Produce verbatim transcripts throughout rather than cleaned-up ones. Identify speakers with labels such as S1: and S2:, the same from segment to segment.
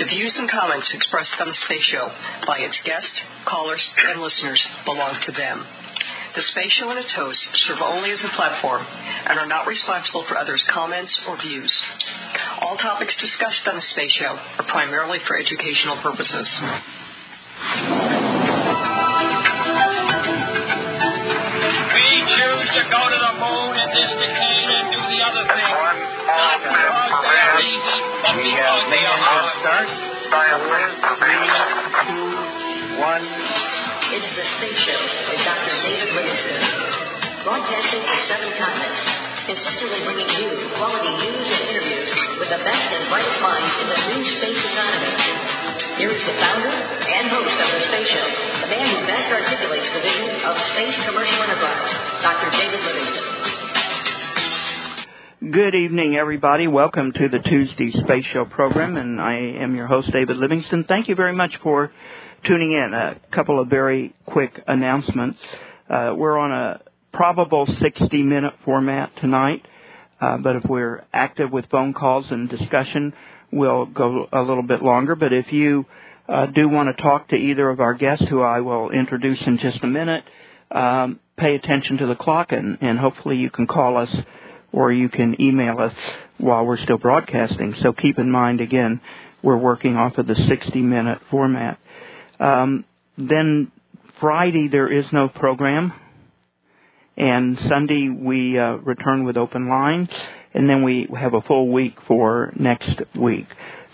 S1: The views and comments expressed on the Space Show by its guests, callers, and listeners belong to them. The Space Show and its hosts serve only as a platform and are not responsible for others' comments or views. All topics discussed on the Space Show are primarily for educational purposes.
S2: We choose to go to the moon in this decade and do the other thing. Not because they are easy, but because they are hard.
S3: Start. Three, two, one.
S4: It's the Space Show with Doctor David Livingston, broadcasting to seven continents, consistently bringing you quality news and interviews with the best and brightest minds in the new space economy. Here is the founder and host of the Space Show, the man who best articulates the vision of space commercial enterprise, Doctor David Livingston.
S5: Good evening, everybody. Welcome to the Tuesday Space Show program, and I am your host, David Livingston. Thank you very much for tuning in. A couple of very quick announcements. Uh, we're on a probable sixty-minute format tonight, uh, but if we're active with phone calls and discussion, we'll go a little bit longer. But if you uh, do want to talk to either of our guests, who I will introduce in just a minute, um, pay attention to the clock, and, and hopefully you can call us or you can email us while we're still broadcasting. So keep in mind, again, we're working off of the sixty-minute format. Um, then Friday there is no program, and Sunday we uh, return with open lines, and then we have a full week for next week.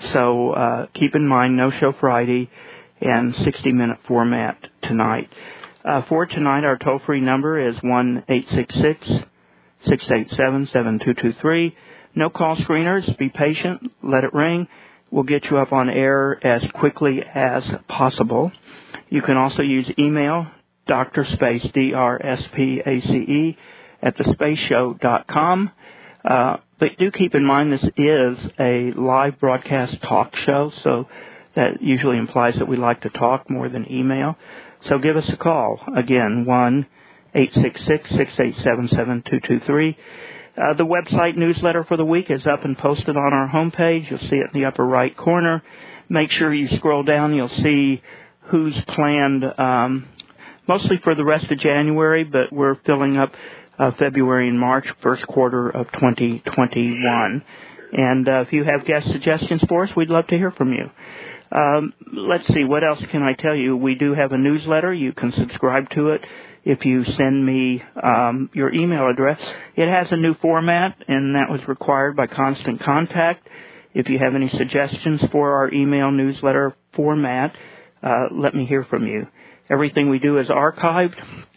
S5: So uh, keep in mind, no show Friday and sixty-minute format tonight. Uh, for tonight, our toll-free number is one eight six six, six eight seven, seven two two three. No call screeners. Be patient. Let it ring. We'll get you up on air as quickly as possible. You can also use email, drspace, D R S P A C E, at the space show dot com. Uh, but do keep in mind this is a live broadcast talk show, so that usually implies that we like to talk more than email. So give us a call. Again, one eight six six, six eight seven, seven two two three. Uh, the website newsletter for the week is up and posted on our homepage. You'll see it in the upper right corner. Make sure you scroll down. You'll see who's planned, um, mostly for the rest of January, but we're filling up uh, February and March, first quarter of twenty twenty-one. And uh, if you have guest suggestions for us, we'd love to hear from you. Um, let's see, what else can I tell you? We do have a newsletter. You can subscribe to it if you send me um, your email address. It has a new format, and that was required by Constant Contact. If you have any suggestions for our email newsletter format, uh, let me hear from you. Everything we do is archived.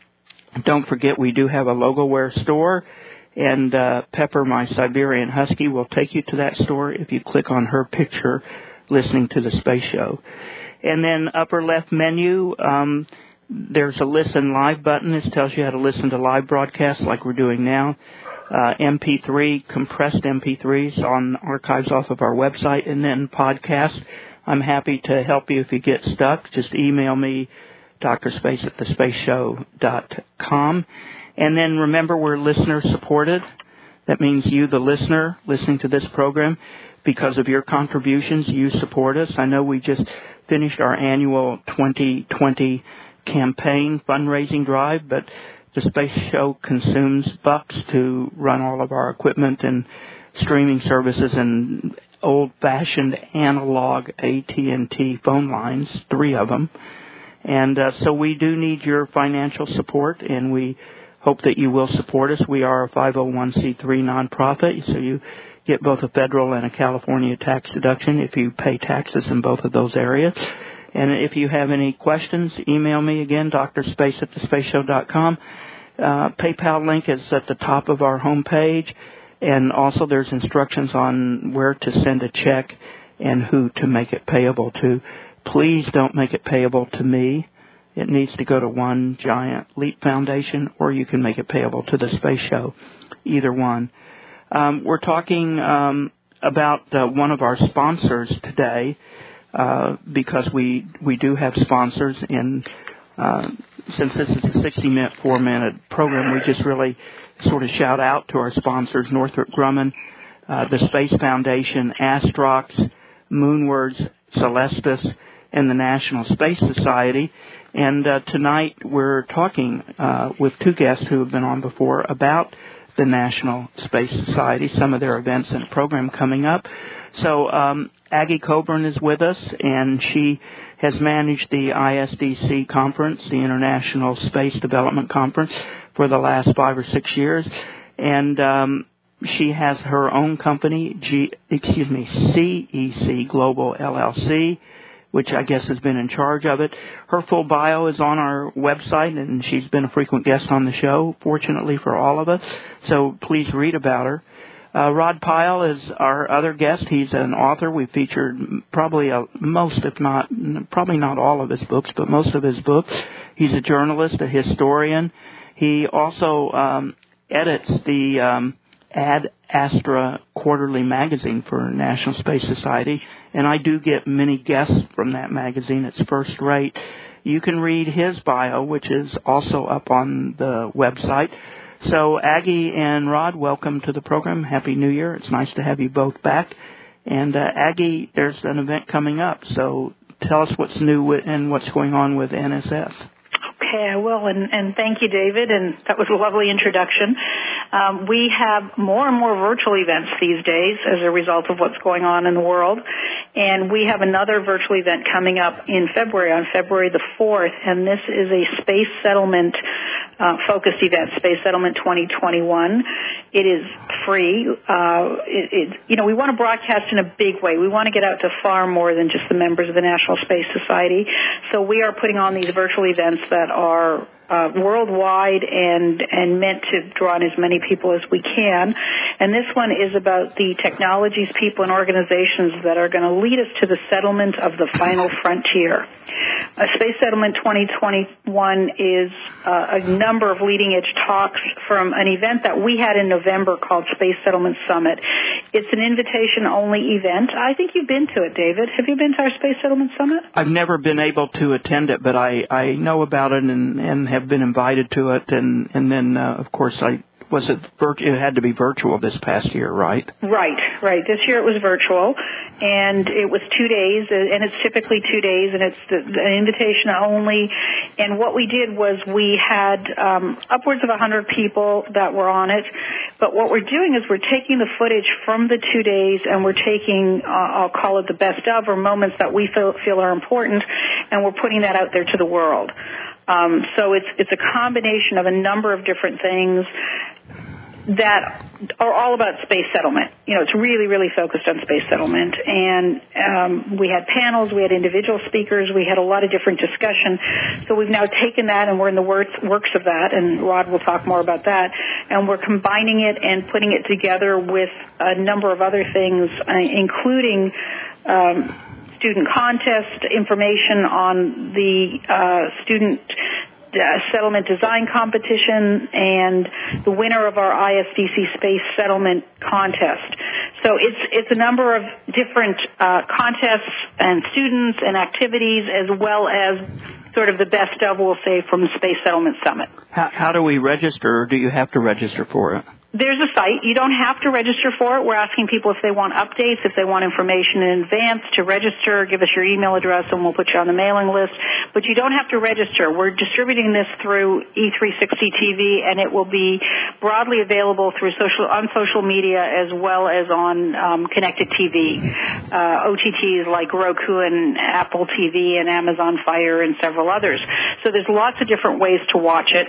S5: Don't forget we do have a LogoWare store, and uh, Pepper, my Siberian Husky, will take you to that store if you click on her picture listening to the Space Show. And then upper left menu, um, there's a listen live button. This tells you how to listen to live broadcasts like we're doing now. Uh, M P three, compressed M P threes on archives off of our website, and then podcast. I'm happy to help you if you get stuck. Just email me, drspace at the space show dot com. And then remember, we're listener supported. That means you, the listener, listening to this program, because of your contributions, you support us. I know we just finished our annual twenty twenty campaign fundraising drive, but the Space Show consumes bucks to run all of our equipment and streaming services and old-fashioned analog A T and T phone lines, three of them. And uh, so we do need your financial support, and we hope that you will support us. We are a five oh one c three nonprofit, so you get both a federal and a California tax deduction if you pay taxes in both of those areas. And if you have any questions, email me again, drspace at the space show dot com. Uh, PayPal link is at the top of our homepage, and also there's instructions on where to send a check and who to make it payable to. Please don't make it payable to me. It needs to go to One Giant Leap Foundation, or you can make it payable to the Space Show, either one. Um, we're talking um, about uh, one of our sponsors today, uh, because we we do have sponsors, and uh, since this is a sixty-minute, four-minute program, we just really sort of shout out to our sponsors, Northrop Grumman, uh, the Space Foundation, Astrox, Moonwards, Celestis, and the National Space Society. And uh, tonight we're talking uh, with two guests who have been on before about the National Space Society, some of their events and program coming up. So um, Aggie Coburn is with us, and she has managed the I S D C conference, the International Space Development Conference, for the last five or six years. And um, she has her own company, G, excuse me, C E C Global L L C, which I guess has been in charge of it. Her full bio is on our website, and she's been a frequent guest on the show, fortunately for all of us. So please read about her. Uh, Rod Pyle is our other guest. He's an author. We featured probably a, most, if not, probably not all of his books, but most of his books. He's a journalist, a historian. He also um, edits the um, Ad Astra Quarterly magazine for National Space Society, and I do get many guests from that magazine. It's first rate. You can read his bio, which is also up on the website. So Aggie and Rod, welcome to the program. Happy New Year. It's nice to have you both back. And uh, Aggie, there's an event coming up, so tell us what's new with, and what's going on with N S S.
S6: Okay, I will, and, and thank you, David, and that was a lovely introduction. Um, we have more and more virtual events these days as a result of what's going on in the world, and we have another virtual event coming up in February, on February the fourth, and this is a space settlement uh, focused event, Space Settlement twenty twenty-one. It is free. Uh, it, it, you know, we want to broadcast in a big way. We want to get out to far more than just the members of the National Space Society, so we are putting on these virtual events that are uh, worldwide and, and meant to draw in as many people as we can. And this one is about the technologies, people, and organizations that are going to lead us to the settlement of the final frontier. Uh, Space Settlement twenty twenty-one is uh, a number of leading-edge talks from an event that we had in November called Space Settlement Summit. It's an invitation-only event. I think you've been to it, David. Have you been to our Space Settlement Summit?
S5: I've never been able to attend it, but I, I know about it and, and have been invited to it. And, and then, uh, of course, I was it, virtu- it had to be virtual this past year, right?
S6: Right, right. This year it was virtual, and it was two days, and it's typically two days, and it's the, the invitation only. And what we did was we had um, upwards of one hundred people that were on it, but what we're doing is we're taking the footage from the two days, and we're taking, uh, I'll call it the best of, or moments that we feel, feel are important, and we're putting that out there to the world. Um, so it's it's a combination of a number of different things that are all about space settlement. You know, it's really, really focused on space settlement. And um, we had panels, we had individual speakers, we had a lot of different discussion. So we've now taken that, and we're in the works, works of that, and Rod will talk more about that. And we're combining it and putting it together with a number of other things, uh, including um, student contest information on the uh, student Uh, settlement design competition, and the winner of our I S D C Space Settlement Contest. So it's it's a number of different uh, contests and students and activities, as well as sort of the best of, we'll say, from the Space Settlement Summit.
S5: How, how do we register, or do you have to register for it?
S6: There's a site. You don't have to register for it. We're asking people if they want updates, if they want information in advance, to register. Give us your email address, and we'll put you on the mailing list. But you don't have to register. We're distributing this through E three sixty T V, and it will be broadly available through social on social media as well as on um, connected T V, uh, O T Ts like Roku and Apple T V and Amazon Fire and several others. So there's lots of different ways to watch it.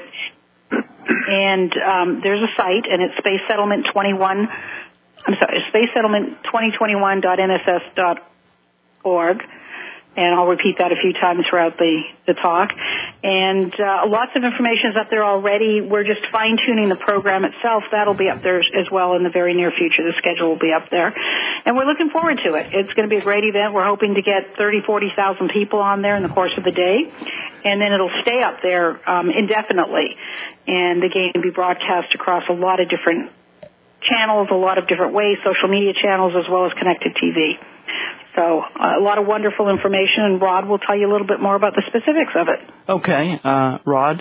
S6: And um, there's a site, and it's Space Settlement twenty-one. I'm sorry, Space Settlement twenty twenty-one dot N S S dot org, and I'll repeat that a few times throughout the, the talk. And uh, lots of information is up there already. We're just fine-tuning the program itself. That'll be up there as well in the very near future. The schedule will be up there. And we're looking forward to it. It's going to be a great event. We're hoping to get thirty, forty thousand people on there in the course of the day. And then it'll stay up there um, indefinitely. And the game can be broadcast across a lot of different channels, a lot of different ways, social media channels, as well as connected T V. So uh, a lot of wonderful information, and Rod will tell you a little bit more about the specifics of it.
S5: Okay. Uh, Rod?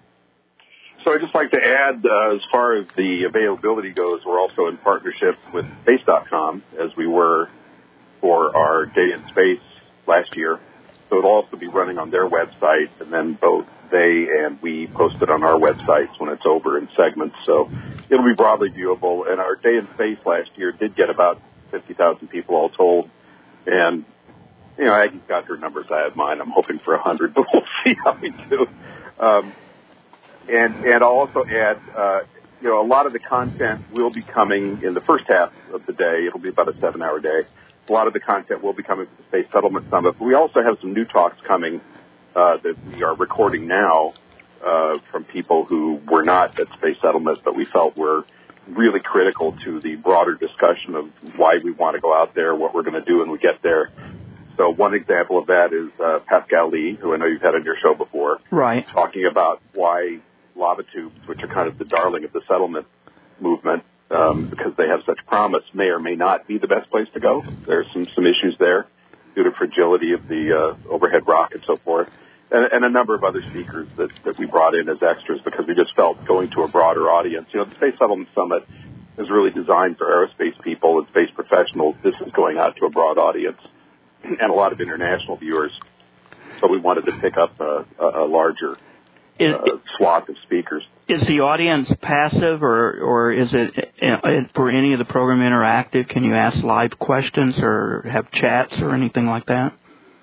S7: So I'd just like to add, uh, as far as the availability goes, we're also in partnership with Space dot com, as we were for our Day in Space last year. So it'll also be running on their website, and then both they and we post it on our websites when it's over in segments. So it'll be broadly viewable. And our Day in Space last year did get about fifty thousand people all told. And, you know, Aggie's got her numbers. I have mine. I'm hoping for one hundred, but we'll see how we do. Um, and, and I'll also add, uh, you know, a lot of the content will be coming in the first half of the day. It'll be about a seven-hour day. A lot of the content will be coming from the Space Settlement Summit, but we also have some new talks coming uh, that we are recording now uh, from people who were not at Space Settlement, but we felt were really critical to the broader discussion of why we want to go out there, what we're going to do when we get there. So one example of that is uh, Pascal Lee, who I know you've had on your show before,
S5: right,
S7: talking about why lava tubes, which are kind of the darling of the settlement movement, Um, because they have such promise, may or may not be the best place to go. There's some, some issues there due to fragility of the uh, overhead rock and so forth, and, and a number of other speakers that, that we brought in as extras because we just felt going to a broader audience. You know, the Space Settlement Summit is really designed for aerospace people and space professionals. This is going out to a broad audience and a lot of international viewers, so we wanted to pick up a, a, a larger
S5: Is,
S7: uh, swath of speakers.
S5: Is the audience passive, or or is it uh, for any of the program interactive? Can you ask live questions or have chats or anything like that?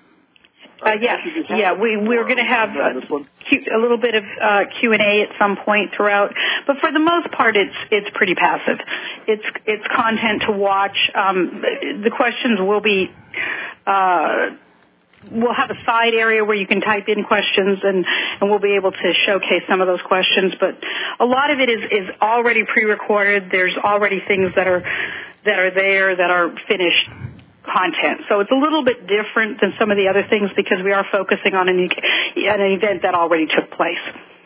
S6: Uh, yes, yeah, we we're going to have a, a little bit of uh, Q and A at some point throughout, but for the most part, it's it's pretty passive. It's it's content to watch. Um, the questions will be. Uh, We'll have a side area where you can type in questions, and, and we'll be able to showcase some of those questions. But a lot of it is, is already pre-recorded. There's already things that are that are there that are finished content. So it's a little bit different than some of the other things because we are focusing on an, an event that already took place.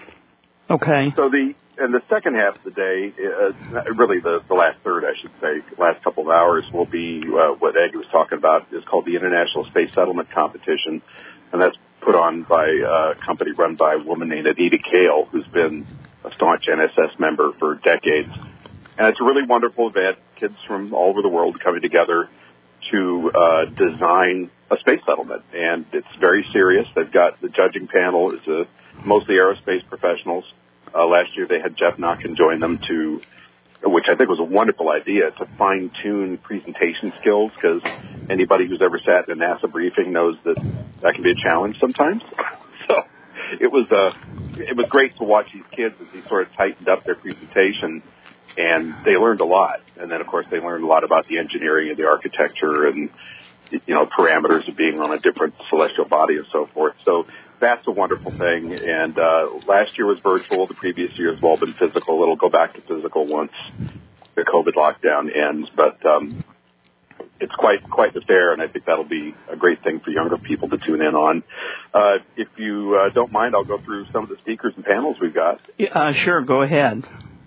S5: Okay.
S7: So the and the second half of the day, uh, really the, the last third, I should say, last couple of hours will be uh, what Aggie was talking about. Is called the International Space Settlement Competition, and that's put on by uh, a company run by a woman named Anita Kale, who's been a staunch N S S member for decades. And it's a really wonderful event. Kids from all over the world coming together to uh, design a space settlement, and it's very serious. They've got the judging panel is a, mostly aerospace professionals. Uh, last year they had Jeff Knockin join them to, which I think was a wonderful idea, to fine-tune presentation skills, because anybody who's ever sat in a NASA briefing knows that that can be a challenge sometimes. So it was uh, it was great to watch these kids as they sort of tightened up their presentation, and they learned a lot. And then, of course, they learned a lot about the engineering and the architecture and, you know, parameters of being on a different celestial body and so forth. So that's a wonderful thing. And uh, last year was virtual. The previous year has all been physical. It'll go back to physical once the COVID lockdown ends. But um, it's quite quite the fair, and I think that'll be a great thing for younger people to tune in on. Uh, if you uh, don't mind, I'll go through some of the speakers and panels we've got.
S5: Uh, sure, go ahead.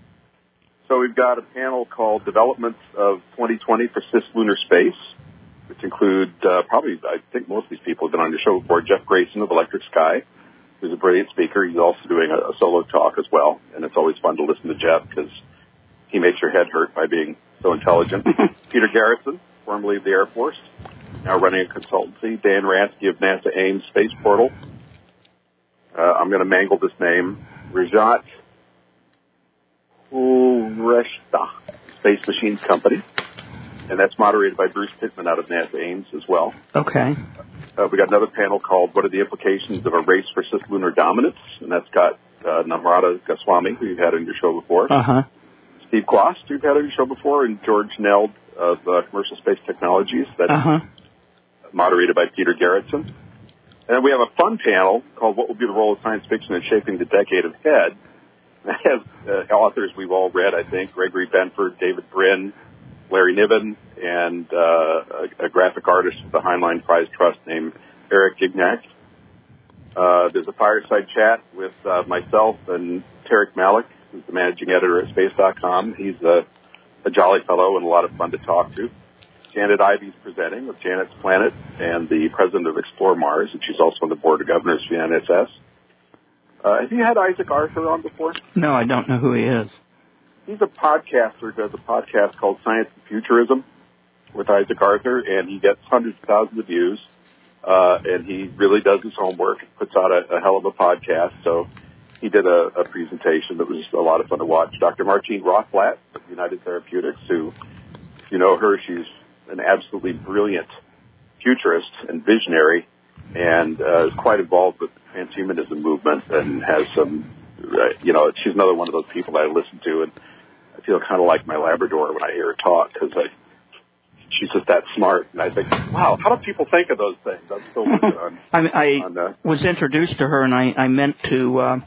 S7: So we've got a panel called Developments of twenty twenty for Cislunar Space, which include uh, probably, I think most of these people have been on your show before. Jeff Grayson of Electric Sky, who's a brilliant speaker. He's also doing a, a solo talk as well, and it's always fun to listen to Jeff because he makes your head hurt by being so intelligent. Peter Garrison, formerly of the Air Force, now running a consultancy. Dan Ransky of NASA Ames Space Portal. Uh, I'm going to mangle this name. Rajat Ureshta, Space Machines Company. And that's moderated by Bruce Pittman out of NASA Ames as well.
S5: Okay.
S7: Uh, we got another panel called What are the Implications of a Race for Cislunar Dominance? And that's got uh, Namrata Goswami, who you've had on your show before.
S5: Uh-huh.
S7: Steve Kloss, who you've had on your show before, and George Neld of uh, Commercial Space Technologies. That's
S5: uh-huh. moderated
S7: by Peter Garrison. And then we have a fun panel called What Will Be the Role of Science Fiction in Shaping the Decade Ahead? That has uh, authors we've all read, I think, Gregory Benford, David Brin, Larry Niven, and uh, a, a graphic artist with the Heinlein Prize Trust named Eric Gignac. Uh, there's a fireside chat with uh, myself and Tarek Malik, who's the managing editor at space dot com. He's a, a jolly fellow and a lot of fun to talk to. Janet Ivy's presenting with Janet's Planet and the president of Explore Mars, and she's also on the board of governors for the N S S. Uh, have you had Isaac Arthur on before?
S5: No, I don't know who he is.
S7: He's a podcaster, does a podcast called Science and Futurism with Isaac Arthur, and he gets hundreds of thousands of views. uh, and he really does his homework, puts out a, a hell of a podcast. So he did a, a presentation that was a lot of fun to watch. Doctor Martine Rothblatt of United Therapeutics, who, if you know her, she's an absolutely brilliant futurist and visionary, and uh, is quite involved with the transhumanism movement, and has some, uh, you know, she's another one of those people that I listen to, and I feel kind of like my Labrador when I hear her talk, because I, she's just that smart, and I think, wow, how do people think of those things? I'm still working on.
S5: I, I
S7: on, uh,
S5: was introduced to her, and I, I meant to uh,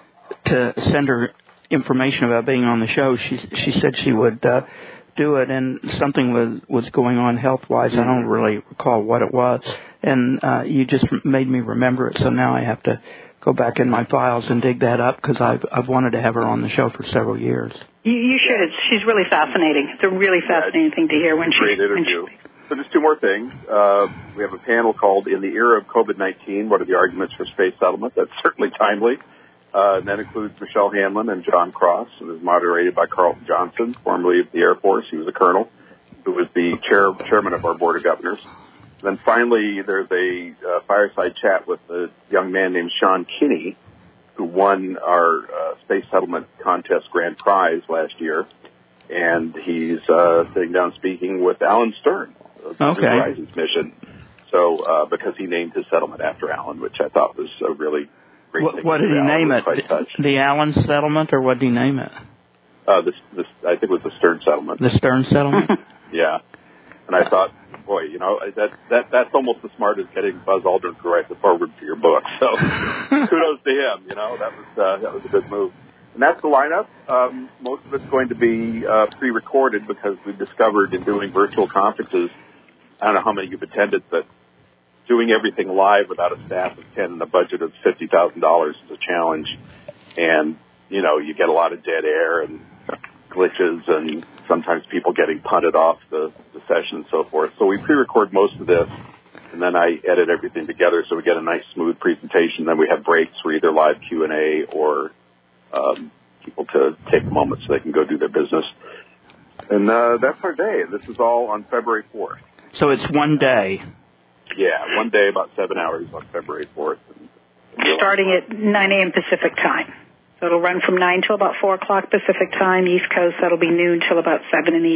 S5: to send her information about being on the show. She she said she would uh, do it, and something was was going on health wise. Mm-hmm. I don't really recall what it was, and uh, you just made me remember it. So now I have to go back in my files and dig that up, because I've I've wanted to have her on the show for several years.
S6: You, you should. It's, she's really fascinating. It's a really fascinating yeah, thing to hear when she.
S7: Great interview. When she, so just two more things. Uh, we have a panel called "In the Era of COVID nineteen: What are the arguments for space settlement?" That's certainly timely. Uh, and that includes Michelle Hanlon and John Cross, and is moderated by Carlton Johnson, formerly of the Air Force. He was a colonel, who was the chair, chairman of our Board of Governors. And then finally, there's a uh, fireside chat with a young man named Sean Kinney, who won our uh, Space Settlement Contest Grand Prize last year. And he's uh, sitting down speaking with Alan Stern of
S5: okay.
S7: the Horizons mission. So, uh, because he named his settlement after Alan, which I thought was a really great
S5: what,
S7: thing.
S5: What did he name it? The, the Allen settlement, or what did he name it?
S7: Uh, this, this, I think it was the Stern settlement.
S5: The Stern settlement?
S7: Yeah. And I thought, boy, you know, that that that's almost as smart as getting Buzz Aldrin to write the foreword for your book. So kudos to him. You know, that was uh, that was a good move. And that's the lineup. Um, most of it's going to be uh, pre-recorded, because we've discovered in doing virtual conferences, I don't know how many you've attended, but doing everything live without a staff of ten and a budget of fifty thousand dollars is a challenge. And, you know, you get a lot of dead air and glitches, and sometimes people getting punted off the, the session and so forth. So we pre-record most of this, and then I edit everything together so we get a nice, smooth presentation. Then we have breaks for either live Q and A or um, people to take a moment so they can go do their business. And uh, that's our day. This is all on February fourth.
S5: So it's one day.
S7: Yeah, one day, about seven hours on February fourth. And, and
S6: starting at nine a.m. Pacific time. So it'll run from nine till about four o'clock Pacific time. East Coast, that'll be noon till about seven in the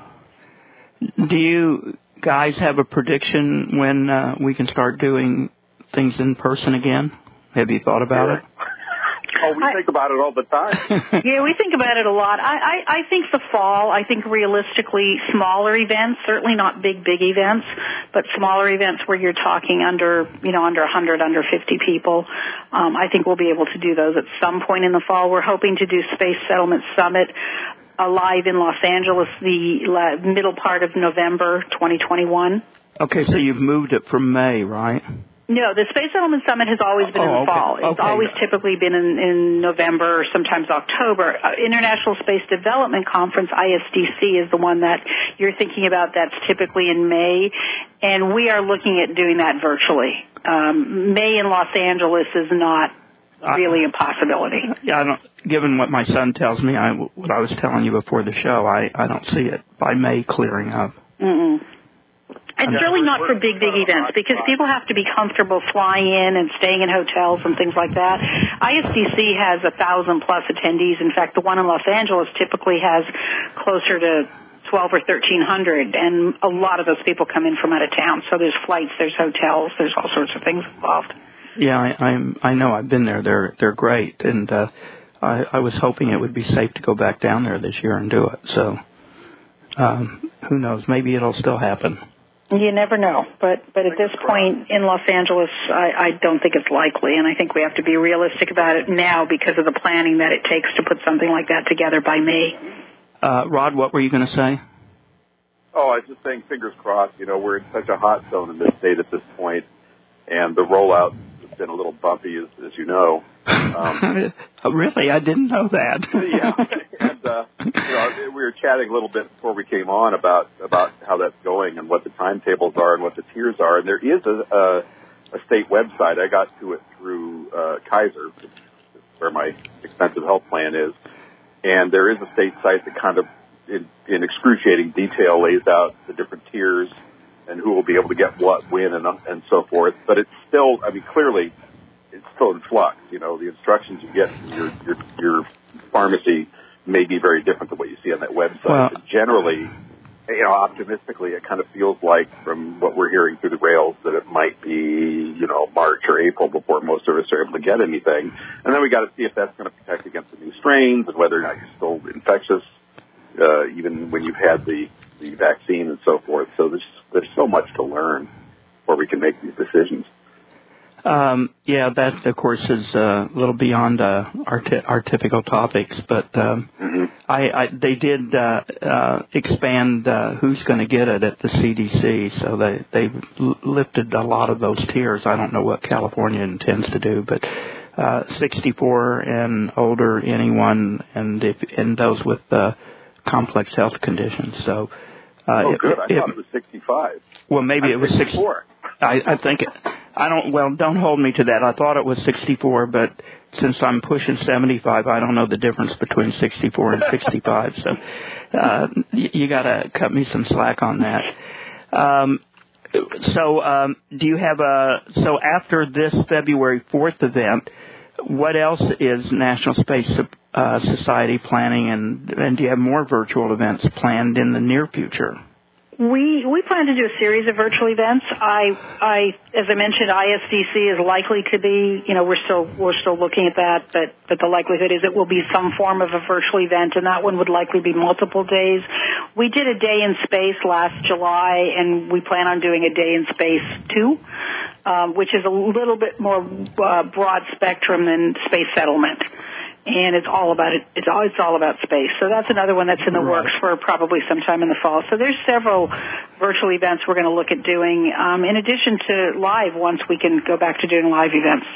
S6: evening.
S5: Do you guys have a prediction when uh, we can start doing things in person again? Have you thought about
S7: yeah.
S5: it?
S7: Oh, we
S6: I,
S7: think about it all the time.
S6: Yeah, we think about it a lot. I, I, I think the fall, I think realistically smaller events, certainly not big, big events, but smaller events where you're talking under, you know, under one hundred, under fifty people. Um, I think we'll be able to do those at some point in the fall. We're hoping to do Space Settlement Summit uh, live in Los Angeles the uh, middle part of November twenty twenty-one.
S5: Okay, so you've moved it from May, right?
S6: No, the Space Settlement Summit has always been
S5: oh,
S6: in the
S5: okay.
S6: fall. It's
S5: okay.
S6: always typically been in, in November or sometimes October. Uh, International Space Development Conference, I S D C, is the one that you're thinking about. That's typically in May, and we are looking at doing that virtually. Um, May in Los Angeles is not really a possibility.
S5: Yeah, I don't, given what my son tells me, I, what I was telling you before the show, I, I don't see it by May clearing up.
S6: Mm-mm. It's really not for big, big events, because people have to be comfortable flying in and staying in hotels and things like that. I S D C has a thousand plus attendees. In fact, the one in Los Angeles typically has closer to twelve or thirteen hundred, and a lot of those people come in from out of town. So there's flights, there's hotels, there's all sorts of things involved.
S5: Yeah, I, I'm. I know. I've been there. They're they're great, and uh, I, I was hoping it would be safe to go back down there this year and do it. So um, who knows? Maybe it'll still happen.
S6: You never know, but but at this point in Los Angeles, I, I don't think it's likely, and I think we have to be realistic about it now because of the planning that it takes to put something like that together by May.
S5: Uh, Rod, what were you going to say?
S7: Oh, I was just saying, fingers crossed. You know, we're in such a hot zone in this state at this point, and the rollout has been a little bumpy, as, as you know. Um,
S5: really? I didn't know that.
S7: Yeah, and uh, you know, we were chatting a little bit before we came on about about how that's going and what the timetables are and what the tiers are. And there is a, a, a state website. I got to it through uh, Kaiser, where my expensive health plan is, and there is a state site that kind of, in, in excruciating detail, lays out the different tiers and who will be able to get what, when, and, and so forth. But it's still, I mean, clearly, it's still in flux. You know, the instructions you get from your, your, your pharmacy may be very different than what you see on that website.
S5: Well,
S7: but generally, you know, optimistically, it kind of feels like from what we're hearing through the rails that it might be, you know, March or April before most of us are able to get anything. And then we got to see if that's going to protect against the new strains and whether or not you're still infectious, uh, even when you've had the, the vaccine and so forth. So there's, there's so much to learn before we can make these decisions.
S5: Um, yeah, that, of course, is uh, a little beyond uh, our, t- our typical topics, but um, mm-hmm. I, I, they did uh, uh, expand uh, who's going to get it at the C D C, so they, they've l- lifted a lot of those tiers. I don't know what California intends to do, but uh, sixty-four and older, anyone, and if and those with uh, complex health conditions. So, uh,
S7: oh,
S5: if,
S7: good. I
S5: if,
S7: thought it was sixty-five.
S5: Well, maybe
S7: I'm
S5: it was
S7: sixty-four.
S5: I, I think it, I don't. Well, don't hold me to that. I thought it was sixty-four, but since I'm pushing seventy-five, I don't know the difference between sixty-four and sixty-five. So uh, you, you got to cut me some slack on that. Um, so, um, do you have a? So after this February fourth event, what else is National Space uh, Society planning, and, and do you have more virtual events planned in the near future?
S6: We we plan to do a series of virtual events. I I as I mentioned, I S D C is likely to be. You know, we're still we're still looking at that, but but the likelihood is it will be some form of a virtual event, and that one would likely be multiple days. We did a day in space last July, and we plan on doing a day in space too, um, which is a little bit more uh, broad spectrum than space settlement. And it's all about it. It's all it's all about space. So that's another one that's in the
S5: right.
S6: works for probably sometime in the fall. So there's several virtual events we're going to look at doing, um, in addition to live. Once we can go back to doing live events.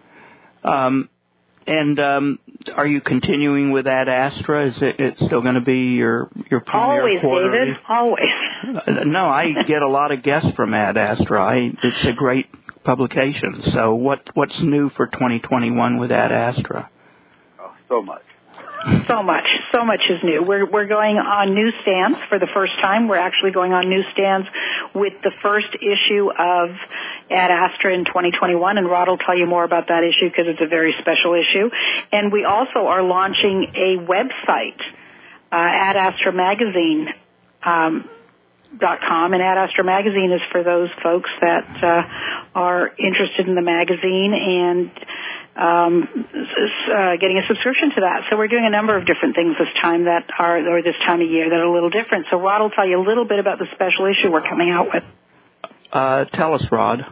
S6: Um,
S5: and um, are you continuing with Ad Astra? Is it it's still going to be your your premier
S6: always,
S5: quarterly?
S6: David. Always.
S5: Uh, no, I get a lot of guests from Ad Astra. I, it's a great publication. So what what's new for twenty twenty-one with Ad Astra?
S7: So much.
S6: So much. So much is new. We're we're going on newsstands for the first time. We're actually going on newsstands with the first issue of Ad Astra in twenty twenty-one, and Rod will tell you more about that issue because it's a very special issue. And we also are launching a website, uh, Ad Astra Magazine. Um, Dot com, and Ad Astra Magazine is for those folks that uh, are interested in the magazine and um, uh, getting a subscription to that. So we're doing a number of different things this time that are, or this time of year that are a little different. So Rod will tell you a little bit about the special issue we're coming out with.
S5: Uh, tell us, Rod.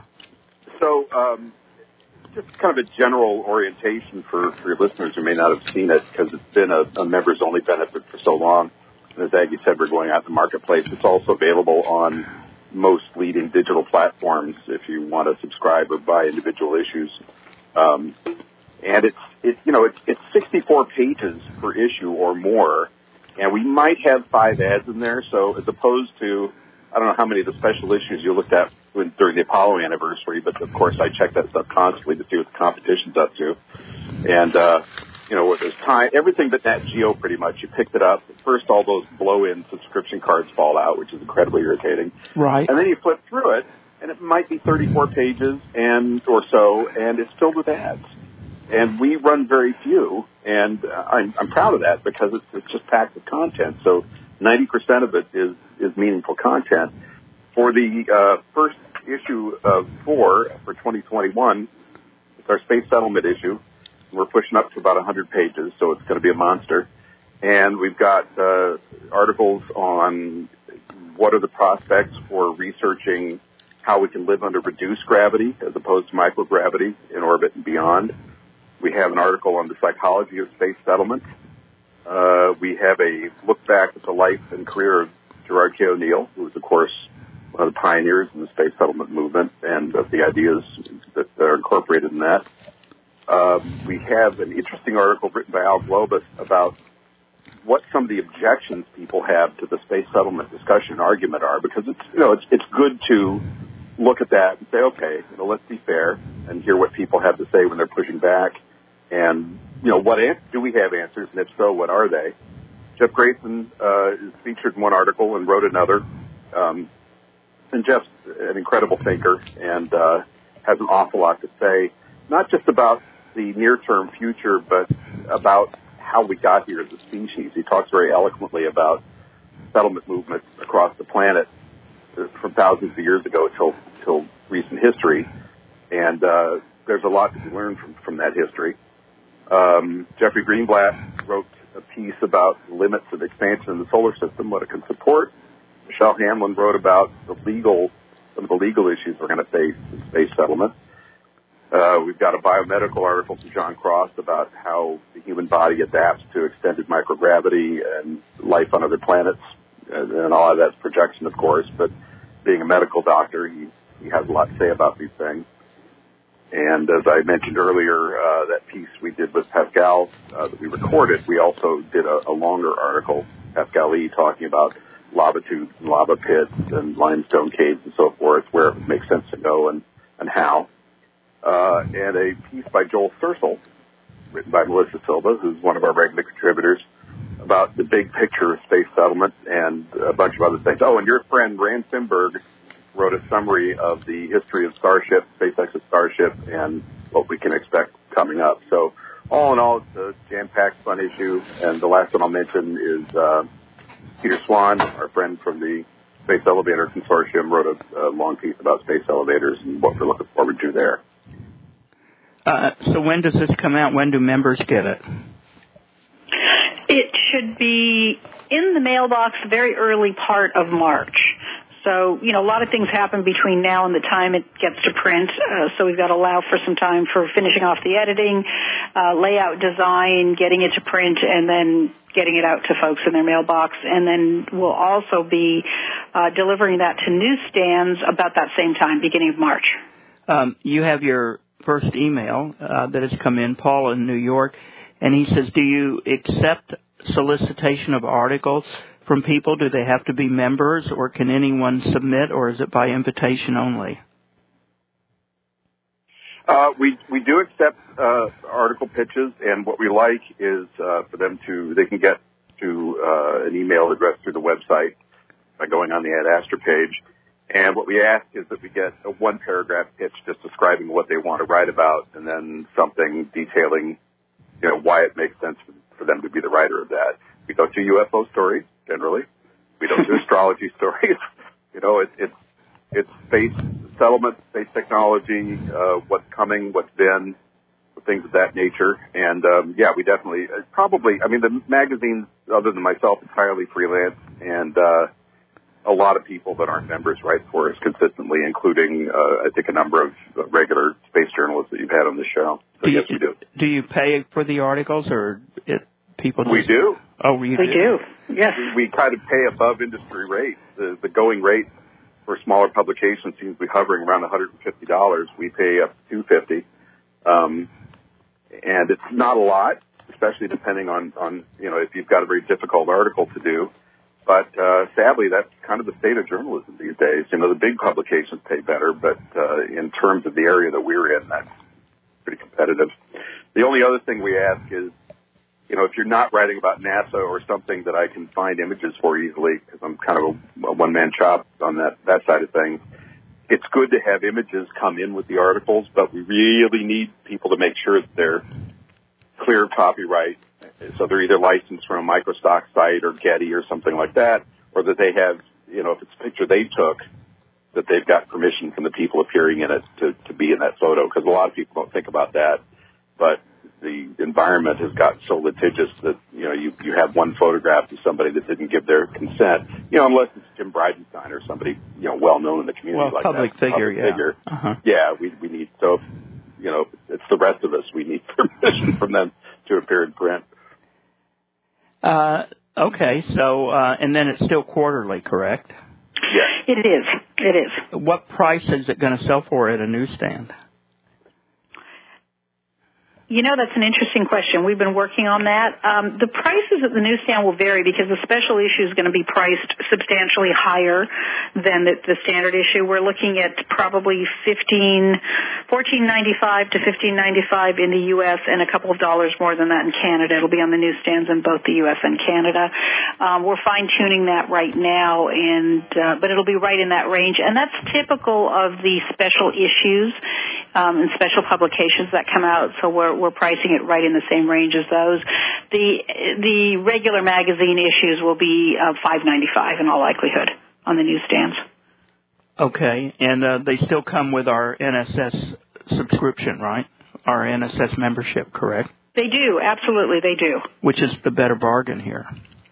S7: So, um, just kind of a general orientation for, for your listeners who may not have seen it because it's been a, a members-only benefit for so long. And as Aggie said, we're going out in the marketplace. It's also available on most leading digital platforms if you want to subscribe or buy individual issues. Um, and it's, it's, you know, it's, it's sixty-four pages per issue or more, and we might have five ads in there. So as opposed to, I don't know how many of the special issues you looked at when, during the Apollo anniversary, but of course I check that stuff constantly to see what the competition's up to. And, uh, you know, there's time, everything but Nat Geo pretty much. You picked it up. First, all those blow-in subscription cards fall out, which is incredibly irritating.
S5: Right.
S7: And then you flip through it, and it might be thirty-four pages and or so, and it's filled with ads. And we run very few, and uh, I'm, I'm proud of that because it's, it's just packed with content. So ninety percent of it is, is meaningful content. For the uh, first issue of four for twenty twenty-one, it's our space settlement issue. We're pushing up to about one hundred pages, so it's going to be a monster. And we've got uh, articles on what are the prospects for researching how we can live under reduced gravity as opposed to microgravity in orbit and beyond. We have an article on the psychology of space settlement. Uh, we have a look back at the life and career of Gerard K. O'Neill, who was, of course, one of the pioneers in the space settlement movement and of the ideas that are incorporated in that. Uh, we have an interesting article written by Al Globus about what some of the objections people have to the space settlement discussion and argument are, because it's, you know, it's, it's good to look at that and say, okay, you know, let's be fair and hear what people have to say when they're pushing back. And, you know, what an- do we have answers? And if so, what are they? Jeff Grayson uh, is featured in one article and wrote another. Um, and Jeff's an incredible thinker and uh, has an awful lot to say, not just about the near-term future, but about how we got here as a species. He talks very eloquently about settlement movements across the planet from thousands of years ago till till recent history, and uh, there's a lot to be learned from, from that history. Um, Jeffrey Greenblatt wrote a piece about limits of expansion in the solar system, what it can support. Michelle Hanlon wrote about the legal, some of the legal issues we're going to face in space settlement. Uh, we've got a biomedical article from John Cross about how the human body adapts to extended microgravity and life on other planets, and, and all of that's projection, of course, but being a medical doctor, he, he has a lot to say about these things. And as I mentioned earlier, uh, that piece we did with Pascal uh, that we recorded, we also did a, a longer article, Pascal E., talking about lava tubes and lava pits and limestone caves and so forth, where it makes sense to go and, and how. Uh, and a piece by Joel Sersel, written by Melissa Silva, who's one of our regular contributors, about the big picture of space settlement and a bunch of other things. Oh, and your friend Rand Simberg wrote a summary of the history of Starship, SpaceX's Starship, and what we can expect coming up. So all in all, it's a jam-packed, fun issue. And the last one I'll mention is uh, Peter Swan, our friend from the Space Elevator Consortium, wrote a, a long piece about space elevators and what we're looking forward to there.
S5: Uh, so when does this come out? When do members get it?
S6: It should be in the mailbox the very early part of March. So, you know, a lot of things happen between now and the time it gets to print. Uh, so we've got to allow for some time for finishing off the editing, uh, layout design, getting it to print, and then getting it out to folks in their mailbox. And then we'll also be uh, delivering that to newsstands about that same time, beginning of March.
S5: Um, you have your first email uh, that has come in, Paul in New York, and he says, do you accept solicitation of articles from people? Do they have to be members, or can anyone submit, or is it by invitation only?
S7: Uh, we we do accept uh, article pitches, and what we like is uh, for them to, they can get to uh, an email address through the website by going on the Ad Astra page. And what we ask is that we get a one-paragraph pitch just describing what they want to write about, and then something detailing, you know, why it makes sense for, for them to be the writer of that. We don't do U F O stories, generally. We don't do astrology stories. You know, it, it's it's space settlement, space technology, uh, what's coming, what's been, things of that nature. And, um, yeah, we definitely, uh, probably, I mean, the magazine's, other than myself, entirely freelance, and uh, a lot of people that aren't members write for us consistently, including, uh, I think, a number of regular space journalists that you've had on the show. So,
S5: do
S7: yes,
S5: you,
S7: we do.
S5: Do you pay for the articles, or it, people just...
S7: We do.
S5: Oh, we,
S6: we
S5: do?
S6: We do, yes.
S7: We, we kind of pay above industry rate. The, the going rate for smaller publications seems to be hovering around one hundred fifty dollars. We pay up to two hundred fifty dollars. Um, and it's not a lot, especially depending on, on, you know, if you've got a very difficult article to do. But uh, sadly, that's kind of the state of journalism these days. You know, the big publications pay better, but uh, in terms of the area that we're in, that's pretty competitive. The only other thing we ask is, you know, if you're not writing about NASA or something that I can find images for easily, because I'm kind of a, a one-man shop on that, that side of things, it's good to have images come in with the articles, but we really need people to make sure that they're clear of copyright. So they're either licensed from a microstock site or Getty or something like that, or that they have, you know, if it's a picture they took, that they've got permission from the people appearing in it to, to be in that photo, because a lot of people don't think about that. But the environment has got so litigious that, you know, you, you have one photograph of somebody that didn't give their consent, you know, unless it's Jim Bridenstine or somebody, you know, well known in the community
S5: well,
S7: like
S5: public
S7: that.
S5: Figure,
S7: public
S5: yeah.
S7: figure.
S5: Uh-huh.
S7: Yeah, we, we need, so, you know, it's the rest of us. We need permission from them to appear in print.
S5: Uh, okay, so, uh, and then it's still quarterly, correct?
S7: Yes.
S6: It is. It is.
S5: What price is it going to sell for at a newsstand?
S6: You know, that's an interesting question. We've been working on that. Um, the prices at the newsstand will vary because the special issue is going to be priced substantially higher than the, the standard issue. We're looking at probably fifteen fourteen ninety-five to fifteen ninety-five in the U S and a couple of dollars more than that in Canada. It'll be on the newsstands in both the U S and Canada. Um, we're fine-tuning that right now, and uh, but it'll be right in that range. And that's typical of the special issues um, and special publications that come out, so we're, we're pricing it right in the same range as those. The the regular magazine issues will be uh, five ninety-five in all likelihood on the newsstands.
S5: Okay, and uh, they still come with our N S S subscription, right? Our N S S membership, correct?
S6: They do, absolutely, they do.
S5: Which is the better bargain here?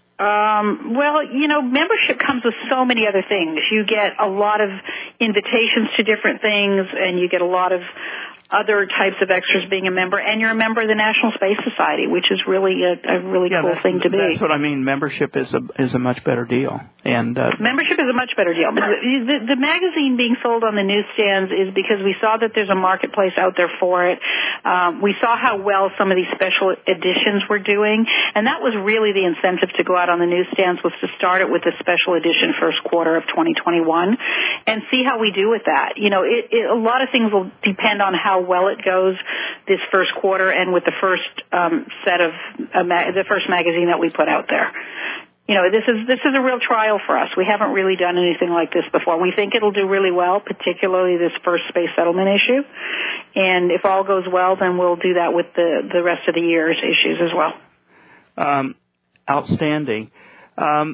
S6: Um, well, you know, membership comes with so many other things. You get a lot of invitations to different things, and you get a lot of other types of extras being a member, and you're a member of the National Space Society, which is really a, a really
S5: yeah,
S6: cool thing to be.
S5: That's what I mean. Membership is a is a much better deal, and uh,
S6: membership is a much better deal. The, the, the magazine being sold on the newsstands is because we saw that there's a marketplace out there for it. Um, we saw how well some of these special editions were doing, and that was really the incentive to go out on the newsstands, was to start it with the special edition first quarter of twenty twenty-one, and see how we do with that. You know, it, it, a lot of things will depend on how well it goes this first quarter, and with the first um, set of uh, ma- the first magazine that we put out there. You know, this is this is a real trial for us. We haven't really done anything like this before. We think it'll do really well, particularly this first space settlement issue. And if all goes well, then we'll do that with the the rest of the year's issues as well.
S5: Um, outstanding. Um,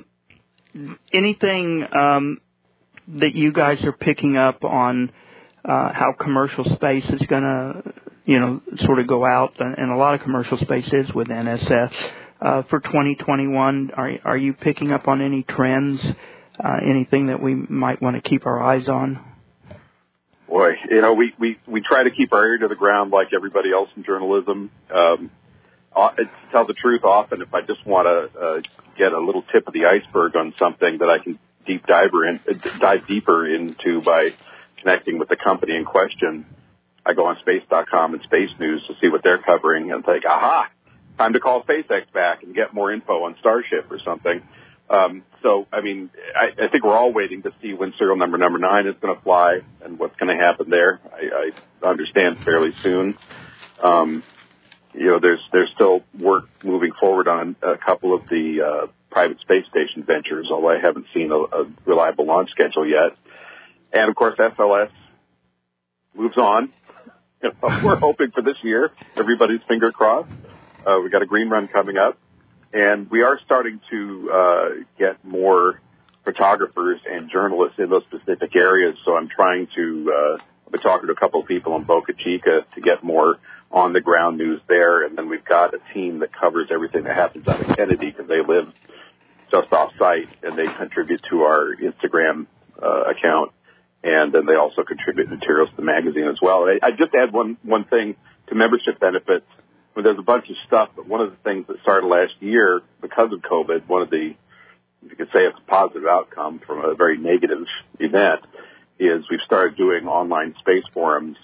S5: anything um, that you guys are picking up on? Uh, how commercial space is going to, you know, sort of go out, and a lot of commercial space is with N S S. Uh, for twenty twenty-one, are, are you picking up on any trends, uh, anything that we might want to keep our eyes on?
S7: Boy, you know, we, we, we try to keep our ear to the ground like everybody else in journalism. Um, uh, to tell the truth, often if I just want to uh, get a little tip of the iceberg on something that I can deep diver in, dive deeper into by connecting with the company in question, I go on space dot com and Space News to see what they're covering and think, aha, time to call SpaceX back and get more info on Starship or something. Um, so, I mean, I, I think we're all waiting to see when serial number number nine is going to fly and what's going to happen there. I, I understand fairly soon. Um, you know, there's there's still work moving forward on a couple of the uh, private space station ventures, although I haven't seen a, a reliable launch schedule yet. And, of course, S L S moves on. We're hoping for this year. Everybody's finger crossed. Uh, we got a green run coming up. And we are starting to uh, get more photographers and journalists in those specific areas. So I'm trying to uh, – I've been talking to a couple of people in Boca Chica to get more on-the-ground news there. And then we've got a team that covers everything that happens out of Kennedy because they live just off-site, and they contribute to our Instagram uh, account. And then they also contribute materials to the magazine as well. I, I just add one, one thing to membership benefits. Well, there's a bunch of stuff, but one of the things that started last year because of COVID, one of the, you could say it's a positive outcome from a very negative event, is we've started doing online space forums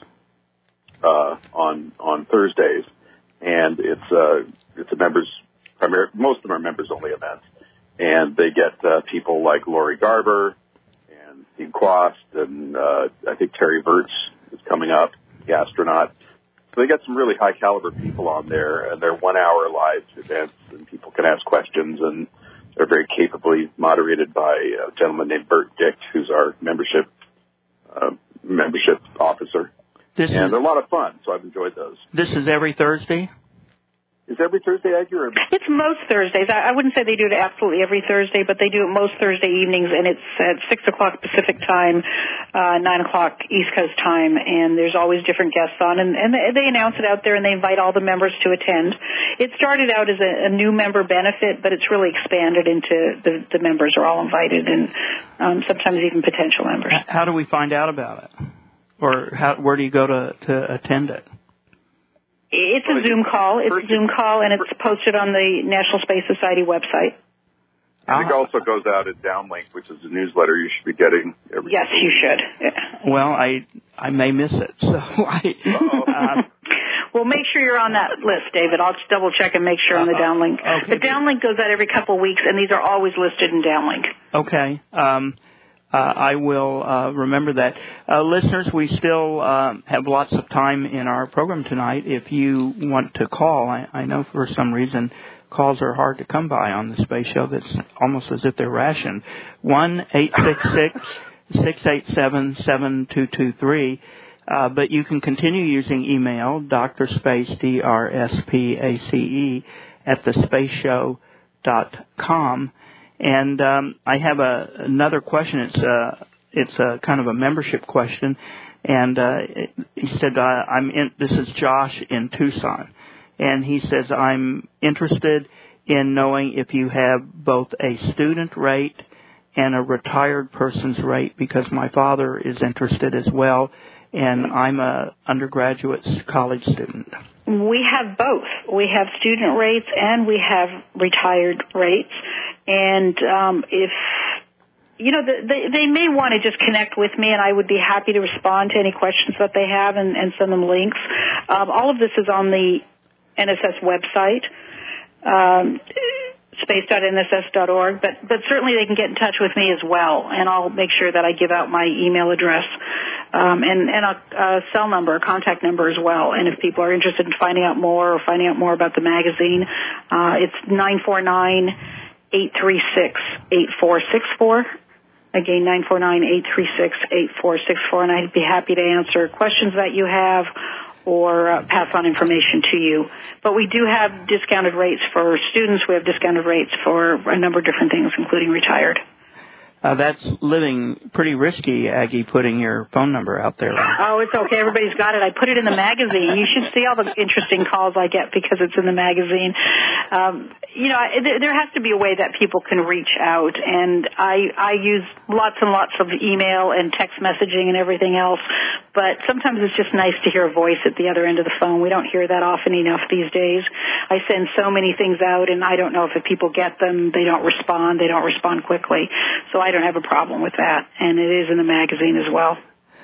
S7: uh, on on Thursdays, and it's uh, it's a members primary. Most of them are members only events, and they get uh, people like Lori Garber, Steve Quast, and uh, I think Terry Virts is coming up, the astronaut. So they got some really high-caliber people on there, and they're one-hour live events, and people can ask questions, and they're very capably moderated by a gentleman named Bert Dick, who's our membership uh, membership officer.
S5: This
S7: and
S5: is,
S7: they're a lot of fun, so I've enjoyed those.
S5: This is every Thursday?
S7: Is every Thursday accurate?
S6: It's most Thursdays. I, I wouldn't say they do it absolutely every Thursday, but they do it most Thursday evenings, and it's at six o'clock Pacific time, uh, nine o'clock East Coast time, and there's always different guests on, and, and they, they announce it out there, and they invite all the members to attend. It started out as a, a new member benefit, but it's really expanded into the, the members are all invited, and um, sometimes even potential members.
S5: How do we find out about it? Or how, where do you go to, to attend it?
S6: It's a Zoom call. It's a Zoom call, and it's posted on the National Space Society website.
S7: I think it also goes out at Downlink, which is a newsletter you should be getting every
S6: Yes, you should. Yeah.
S5: Well, I I may miss it, so I... Uh,
S6: well, make sure you're on that list, David. I'll just double-check and make sure on the Downlink.
S5: Okay.
S6: The Downlink goes out every couple of weeks, and these are always listed in Downlink.
S5: Okay. Um, Uh, I will uh, remember that. Uh, listeners, we still um, have lots of time in our program tonight. If you want to call, I, I know for some reason calls are hard to come by on the Space Show. That's almost as if they're rationed. one eight six six, six eight seven, seven two two three. Uh, but you can continue using email, Doctor Space, D R S P A C E, at the space show dot com. And um, I have a, another question. It's a, it's a kind of a membership question. And uh, he said, uh, "I'm in." This is Josh in Tucson, and he says, "I'm interested in knowing if you have both a student rate and a retired person's rate, because my father is interested as well, and I'm a undergraduate college student."
S6: We have both. We have student rates and we have retired rates. And um, if, you know, the, they, they may want to just connect with me, and I would be happy to respond to any questions that they have and, and send them links. Um, all of this is on the N S S website, um, space dot N S S dot org, but, but certainly they can get in touch with me as well, and I'll make sure that I give out my email address um, and, and a, a cell number, a contact number as well. And if people are interested in finding out more or finding out more about the magazine, uh, it's nine four nine, eight three six, eight four six four. Again, nine four nine, eight three six, eight four six four, and I'd be happy to answer questions that you have or uh, pass on information to you. But we do have discounted rates for students. We have discounted rates for a number of different things, including retired.
S5: Uh, that's living pretty risky, Aggie, putting your phone number out there.
S6: Oh, it's okay. Everybody's got it. I put it in the magazine. You should see all the interesting calls I get because it's in the magazine. Um, you know, there has to be a way that people can reach out, and I, I use lots and lots of email and text messaging and everything else, but sometimes it's just nice to hear a voice at the other end of the phone. We don't hear that often enough these days. I send so many things out, and I don't know if the people get them. They don't respond. They don't respond quickly. So I don't have a problem with that, and it is in the magazine as well.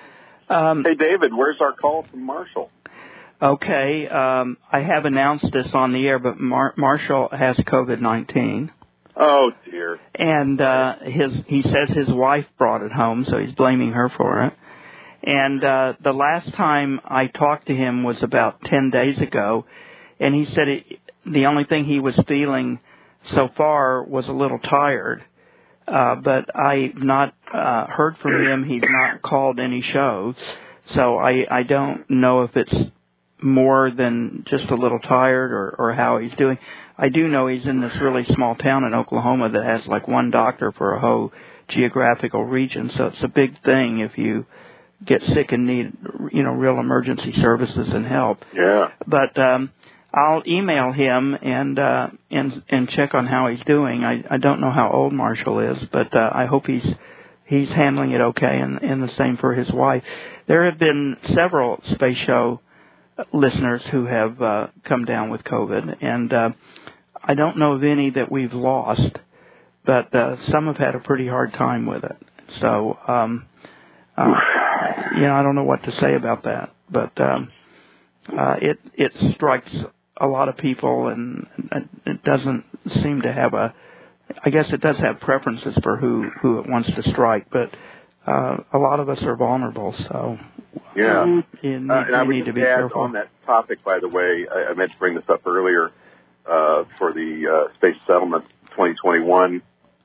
S7: Um, hey, David, where's our call from Marshall?
S5: Okay, um, I have announced this on the air, but Mar- Marshall has COVID nineteen.
S7: Oh, dear.
S5: And uh, his he says his wife brought it home, so he's blaming her for it. And uh, the last time I talked to him was about ten days ago, and he said it, the only thing he was feeling so far was a little tired. Uh, but I've not uh, heard from him. He's not called any shows, so I, I don't know if it's more than just a little tired or, or how he's doing. I do know he's in this really small town in Oklahoma that has like one doctor for a whole geographical region, so it's a big thing if you get sick and need, you know, real emergency services and help.
S7: Yeah.
S5: But um, I'll email him and uh, and and check on how he's doing. I, I don't know how old Marshall is, but uh, I hope he's he's handling it okay, and, and the same for his wife. There have been several Space Show listeners who have uh, come down with COVID, and uh, I don't know of any that we've lost, but uh, some have had a pretty hard time with it. So, um, uh, you know, I don't know what to say about that, but um, uh, it it strikes a lot of people, and it doesn't seem to have a. I guess it does have preferences for who who it wants to strike, but uh, a lot of us are vulnerable, so.
S7: Yeah,
S5: um, you need,
S7: uh, and I would
S5: need to
S7: just
S5: be
S7: add
S5: careful.
S7: on that topic, by the way, I, I meant to bring this up earlier uh, for the uh, Space Settlement twenty twenty-one.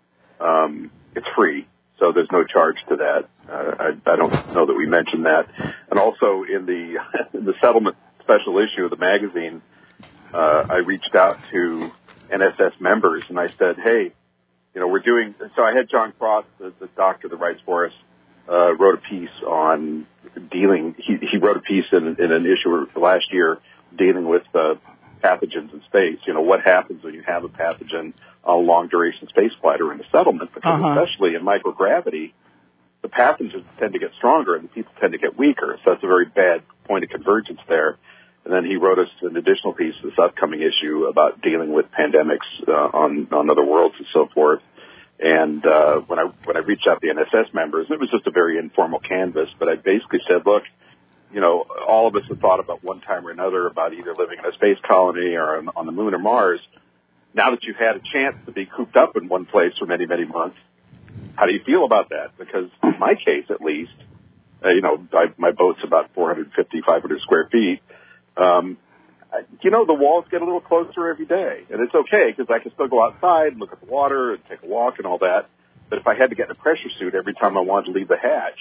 S7: Um, it's free, so there's no charge to that. Uh, I, I don't know that we mentioned that. And also in the in the settlement special issue of the magazine, uh, I reached out to N S S members and I said, hey, you know, we're doing. So I had John Cross, the, the doctor that writes for us, uh, wrote a piece on dealing. He, he wrote a piece in, in an issue last year dealing with uh, pathogens in space. You know, what happens when you have a pathogen on a long-duration space flight or in a settlement? Because
S5: uh-huh.
S7: especially in microgravity, the pathogens tend to get stronger and the people tend to get weaker. So that's a very bad point of convergence there. And then he wrote us an additional piece this upcoming issue about dealing with pandemics uh, on, on other worlds and so forth. And uh, when I when I reached out to the N S S members, it was just a very informal canvas, but I basically said, look, you know, all of us have thought about one time or another about either living in a space colony or on, on the moon or Mars. Now that you've had a chance to be cooped up in one place for many, many months, how do you feel about that? Because in my case, at least, uh, you know, I, my boat's about four fifty, five hundred square feet. Um, you know, the walls get a little closer every day, and it's okay because I can still go outside and look at the water and take a walk and all that. But if I had to get in a pressure suit every time I wanted to leave the hatch,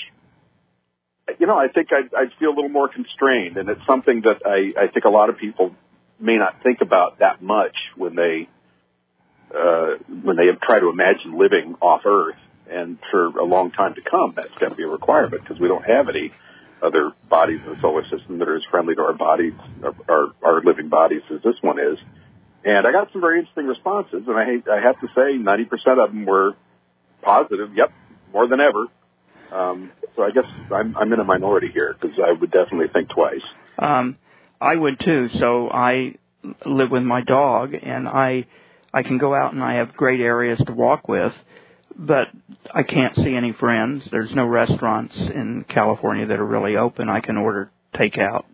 S7: you know, I think I'd, I'd feel a little more constrained, and it's something that I, I think a lot of people may not think about that much when they uh, when they try to imagine living off Earth. And for a long time to come, that's going to be a requirement because we don't have any other bodies in the solar system that are as friendly to our bodies, our, our living bodies, as this one is. And I got some very interesting responses, and I, I have to say ninety percent of them were positive. Yep, more than ever. Um, so I guess I'm, I'm in a minority here because I would definitely think twice.
S5: Um, I would too. So I live with my dog, and I I can go out and I have great areas to walk with, but I can't see any friends. There's no restaurants in California that are really open. I can order takeout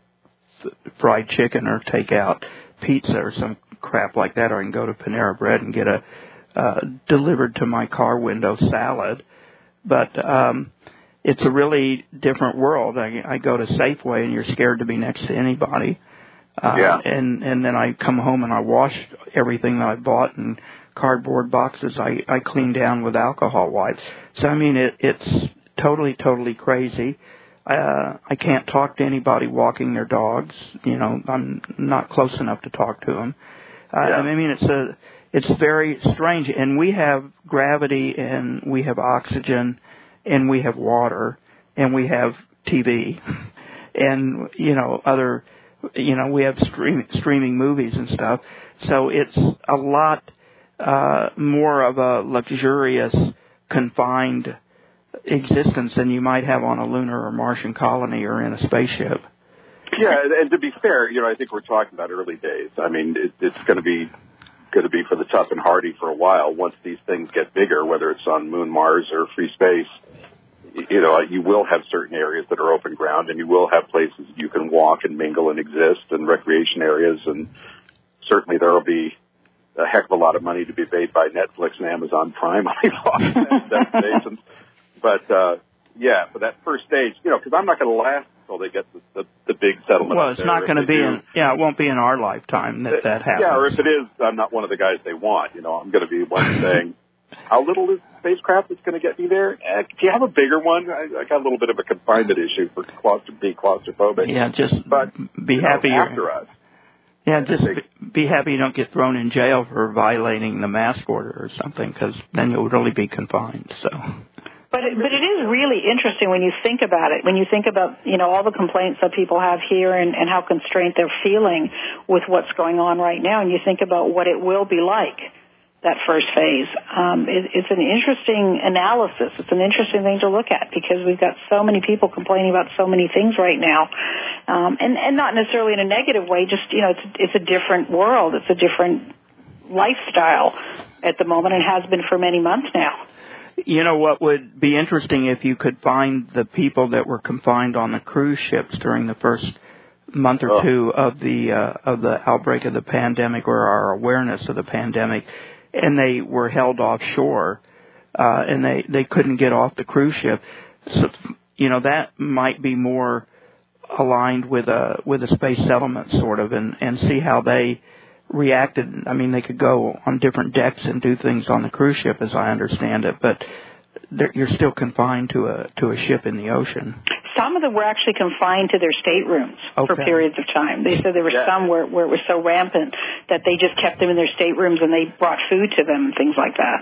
S5: fried chicken or takeout pizza or some crap like that, or I can go to Panera Bread and get a uh, delivered to my car window salad. But um, it's a really different world. I, I go to Safeway, and you're scared to be next to anybody. Uh,
S7: yeah.
S5: And and then I come home and I wash everything that I bought in cardboard boxes. I, I clean down with alcohol wipes. So, I mean, it, it's totally, totally crazy. Uh, I can't talk to anybody walking their dogs. You know, I'm not close enough to talk to them. Uh,
S7: yeah.
S5: I mean, it's a, it's very strange. And we have gravity, and we have oxygen, and we have water, and we have T V, and, you know, other, you know, we have stream, streaming movies and stuff. So it's a lot uh, more of a luxurious, confined existence than you might have on a lunar or Martian colony or in a spaceship.
S7: Yeah, and to be fair, you know, I think we're talking about early days. I mean, it, it's going to be going to be for the tough and hardy for a while. Once these things get bigger, whether it's on Moon, Mars, or free space, you know, you will have certain areas that are open ground, and you will have places you can walk and mingle and exist, and recreation areas, and certainly there will be a heck of a lot of money to be made by Netflix and Amazon Prime on these destinations. But, uh, yeah, for that first stage, you know, because I'm not going to last until they get the, the, the big settlement.
S5: Well, it's not going to be in, yeah, it won't be in our lifetime that that happens.
S7: Yeah, or if it is, I'm not one of the guys they want. You know, I'm going to be one saying, how little is spacecraft that's going to get me there? Eh, do you have a bigger one? I, I got a little bit of a confinement issue for claustro- being claustrophobic.
S5: Yeah, just
S7: but,
S5: be
S7: you
S5: happy
S7: know,
S5: you're
S7: after us.
S5: Yeah, just be happy you don't get thrown in jail for violating the mask order or something, because then you'll really be confined. So.
S6: But it, but it is really interesting when you think about it, when you think about, you know, all the complaints that people have here and, and how constrained they're feeling with what's going on right now, and you think about what it will be like, that first phase. Um, it, it's an interesting analysis. It's an interesting thing to look at because we've got so many people complaining about so many things right now, um, and, and not necessarily in a negative way, just, you know, it's, it's a different world. It's a different lifestyle at the moment and has been for many months now.
S5: You know what would be interesting if you could find the people that were confined on the cruise ships during the first month or oh. two of the uh, of the outbreak of the pandemic, or our awareness of the pandemic, and they were held offshore, uh, and they, they couldn't get off the cruise ship. So, you know, that might be more aligned with a with a space settlement sort of, and, and see how they reacted. I mean, they could go on different decks and do things on the cruise ship, as I understand it, but you're still confined to a to a ship in the ocean.
S6: Some of them were actually confined to their staterooms
S5: okay.
S6: for periods of time. They said there were yeah. some where, where it was so rampant that they just kept them in their staterooms and they brought food to them and things like that.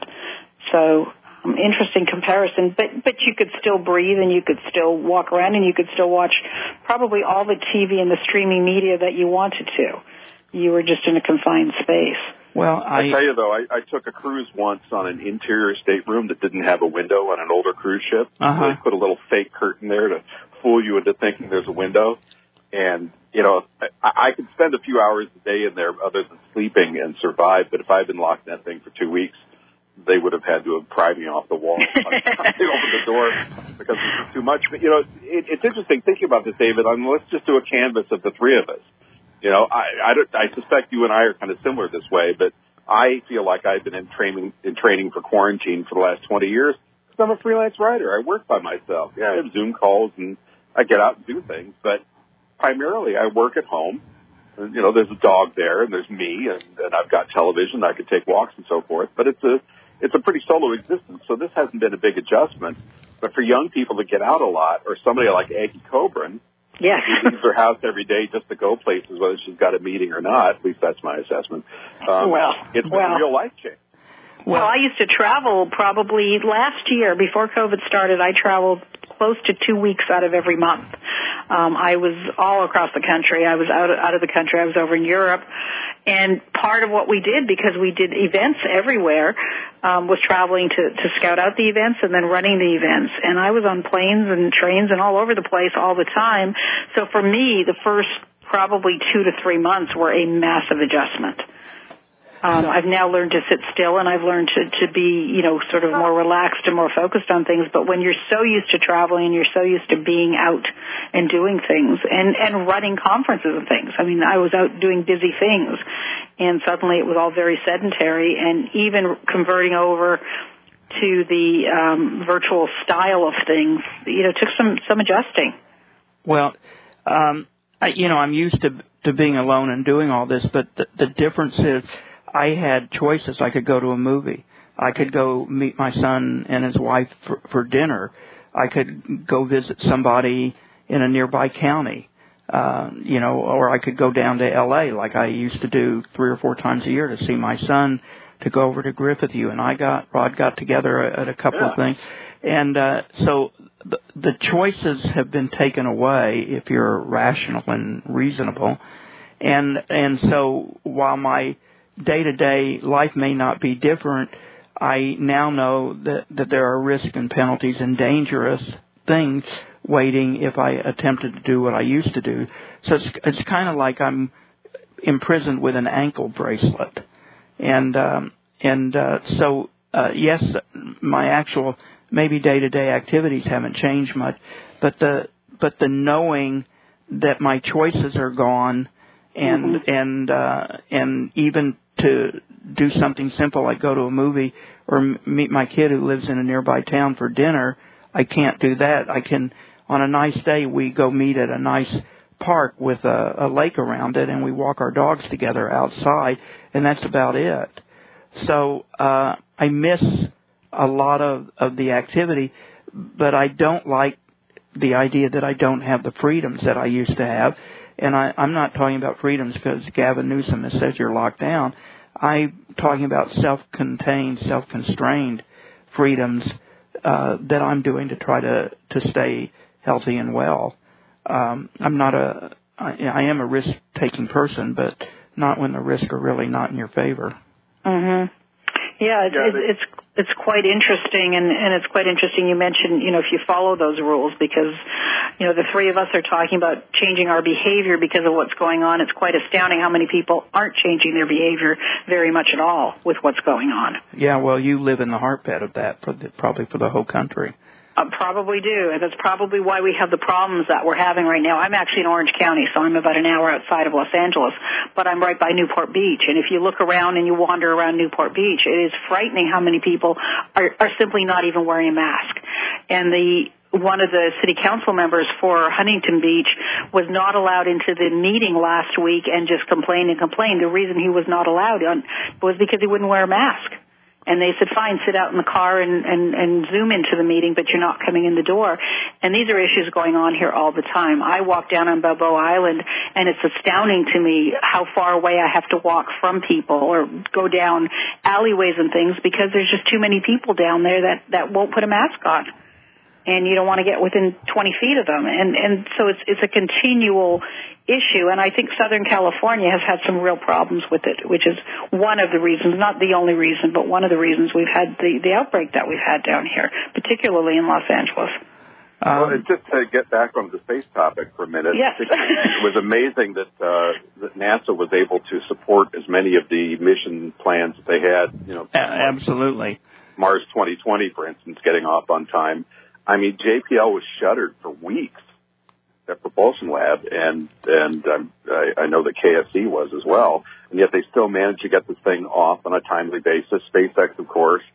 S6: So, um, interesting comparison. But but you could still breathe and you could still walk around and you could still watch probably all the T V and the streaming media that you wanted to. You were just in a confined space.
S5: Well, I,
S7: I tell you though, I, I took a cruise once on an interior stateroom that didn't have a window on an older cruise ship.
S5: Uh-huh.
S7: So they put a little fake curtain there to fool you into thinking there's a window. And, you know, I, I could spend a few hours a day in there other than sleeping and survive, but if I had been locked in that thing for two weeks, they would have had to have pried me off the wall by the time they opened the door because it was too much. But, you know, it, it's interesting thinking about this, David. I mean, let's just do a canvas of the three of us. You know, I, I, don't, I suspect you and I are kind of similar this way, but I feel like I've been in training in training for quarantine for the last twenty years. I'm a freelance writer. I work by myself. Yeah, I have Zoom calls, and I get out and do things. But primarily, I work at home. And, you know, there's a dog there, and there's me, and, and I've got television. I can take walks and so forth. But it's a it's a pretty solo existence, so this hasn't been a big adjustment. But for young people to get out a lot, or somebody like Aggie Coburn,
S6: yes,
S7: who leaves her house every day just to go places, whether she's got a meeting or not, at least that's my assessment, um,
S6: well,
S7: it's been
S6: well.
S7: a real life change.
S6: Well, I used to travel probably last year, before COVID started, I traveled close to two weeks out of every month. Um, I was all across the country. I was out of, out of the country. I was over in Europe. And part of what we did, because we did events everywhere, um, was traveling to, to scout out the events and then running the events. And I was on planes and trains and all over the place all the time. So for me, the first probably two to three months were a massive adjustment. Um, I've now learned to sit still, and I've learned to, to be, you know, sort of more relaxed and more focused on things. But when you're so used to traveling and you're so used to being out and doing things and, and running conferences and things, I mean, I was out doing busy things, and suddenly it was all very sedentary. And even converting over to the um, virtual style of things, you know, took some, some adjusting.
S5: Well, um, I, you know, I'm used to to being alone and doing all this, but the, the difference is I had choices. I could go to a movie. I could go meet my son and his wife for, for dinner. I could go visit somebody in a nearby county, uh, you know, or I could go down to L A like I used to do three or four times a year to see my son, to go over to Griffith U. And I got, Rod got together at a couple
S7: yeah.
S5: of things. And uh, so the, the choices have been taken away if you're rational and reasonable. And and so while my day-to-day life may not be different, I now know that, that there are risks and penalties and dangerous things waiting if I attempted to do what I used to do. So it's, it's kind of like I'm imprisoned with an ankle bracelet. And um, and uh, so, uh, yes, my actual maybe day-to-day activities haven't changed much, but the but the knowing that my choices are gone, and mm-hmm. and uh, and even to do something simple like go to a movie or m- meet my kid who lives in a nearby town for dinner, I can't do that. I can, on a nice day, we go meet at a nice park with a, a lake around it, and we walk our dogs together outside, and that's about it. So uh, I miss a lot of, of the activity, but I don't like the idea that I don't have the freedoms that I used to have. And I, I'm not talking about freedoms because Gavin Newsom has said you're locked down. I'm talking about self-contained, self-constrained freedoms uh, that I'm doing to try to, to stay healthy and well. Um, I'm not a, I, I am a risk-taking person, but not when the risks are really not in your favor.
S6: Mm-hmm. Yeah, it, it, it's it's quite interesting, and, and it's quite interesting you mentioned, you know, if you follow those rules, because, you know, the three of us are talking about changing our behavior because of what's going on. It's quite astounding how many people aren't changing their behavior very much at all with what's going on.
S5: Yeah, well, you live in the heartbed of that, for the, probably for the whole country.
S6: Uh, probably do, and that's probably why we have the problems that we're having right now. I'm actually in Orange County, so I'm about an hour outside of Los Angeles, but I'm right by Newport Beach, and if you look around and you wander around Newport Beach, it is frightening how many people are, are simply not even wearing a mask. And the one of the city council members for Huntington Beach was not allowed into the meeting last week and just complained and complained. The reason he was not allowed on was because he wouldn't wear a mask. And they said, fine, sit out in the car and, and, and Zoom into the meeting, but you're not coming in the door. And these are issues going on here all the time. I walk down on Balboa Island, and it's astounding to me how far away I have to walk from people or go down alleyways and things because there's just too many people down there that, that won't put a mask on. And you don't want to get within twenty feet of them. And, and so it's, it's a continual issue. And I think Southern California has had some real problems with it, which is one of the reasons, not the only reason, but one of the reasons we've had the, the outbreak that we've had down here, particularly in Los Angeles.
S7: Um, well, just to get back on the space topic for a minute,
S6: yes.
S7: it was amazing that, uh, that NASA was able to support as many of the mission plans that they had. You know,
S5: absolutely.
S7: Mars twenty twenty, for instance, getting off on time. I mean, J P L was shuttered for weeks, that propulsion lab, and and um, I, I know that K S C was as well, and yet they still managed to get this thing off on a timely basis. SpaceX, of course,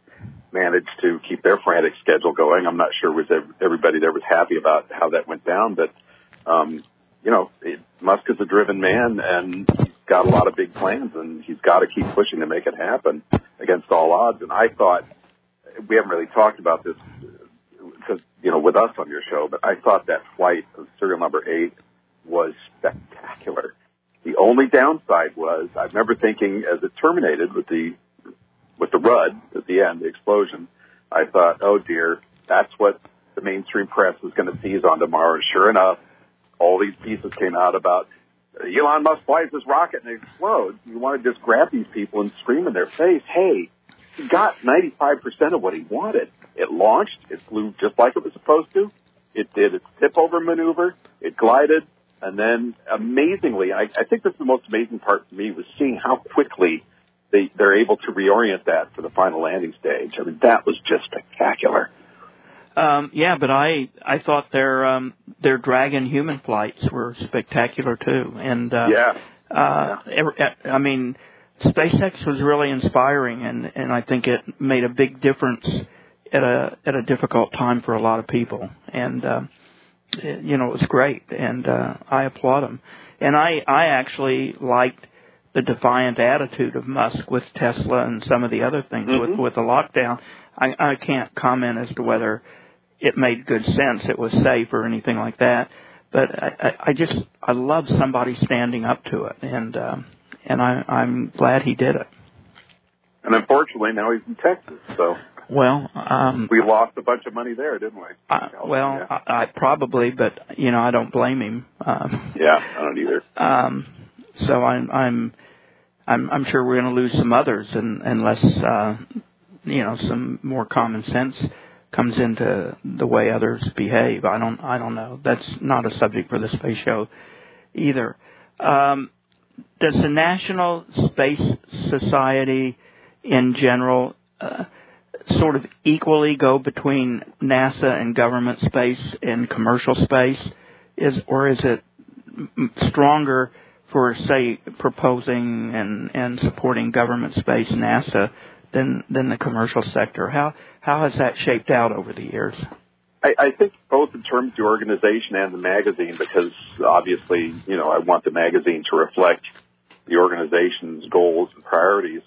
S7: managed to keep their frantic schedule going. I'm not sure was everybody there was happy about how that went down, but, um, you know, it, Musk is a driven man, and he's got a lot of big plans, and he's got to keep pushing to make it happen against all odds. And I thought, we haven't really talked about this, because, you know, with us on your show, but I thought that flight of serial number eight was spectacular. The only downside was, I remember thinking as it terminated with the with the R U D at the end, the explosion, I thought, oh dear, that's what the mainstream press is going to seize on tomorrow. And sure enough, all these pieces came out about Elon Musk flies this rocket and it explodes. You want to just grab these people and scream in their face, hey, he got ninety-five percent of what he wanted. It launched, it flew just like it was supposed to. It did its tip-over maneuver, it glided, and then amazingly, I, I think this is the most amazing part for me, was seeing how quickly they, they're able to reorient that for the final landing stage. I mean, that was just spectacular.
S5: Um, yeah, but I I thought their um, their Dragon human flights were spectacular too, and uh,
S7: yeah,
S5: uh, yeah. I mean, SpaceX was really inspiring, and, and I think it made a big difference at a at a difficult time for a lot of people, and uh, it, you know, it was great, and uh, I applaud them, and I I actually liked the defiant attitude of Musk with Tesla and some of the other things
S7: mm-hmm.
S5: with with the lockdown. I, I can't comment as to whether it made good sense, it was safe or anything like that, but I, I just I love somebody standing up to it, and um, and I, I'm glad he did it.
S7: And unfortunately, now he's in Texas, so
S5: well, um,
S7: we lost a bunch of money there, didn't we?
S5: I, well,
S7: yeah.
S5: I, I probably, but you know, I don't blame him. Um,
S7: yeah, I don't either.
S5: Um, so I'm I'm I'm, I'm sure we're going to lose some others, and, unless uh, you know, some more common sense comes into the way others behave. I don't I don't know. That's not a subject for the space show either. Um, does the National Space Society in general uh, sort of equally go between NASA and government space and commercial space, is or is it stronger for, say, proposing and, and supporting government space, NASA, than than the commercial sector? How how has that shaped out over the years?
S7: I, I think both in terms of the organization and the magazine, because obviously, you know, I want the magazine to reflect the organization's goals and priorities.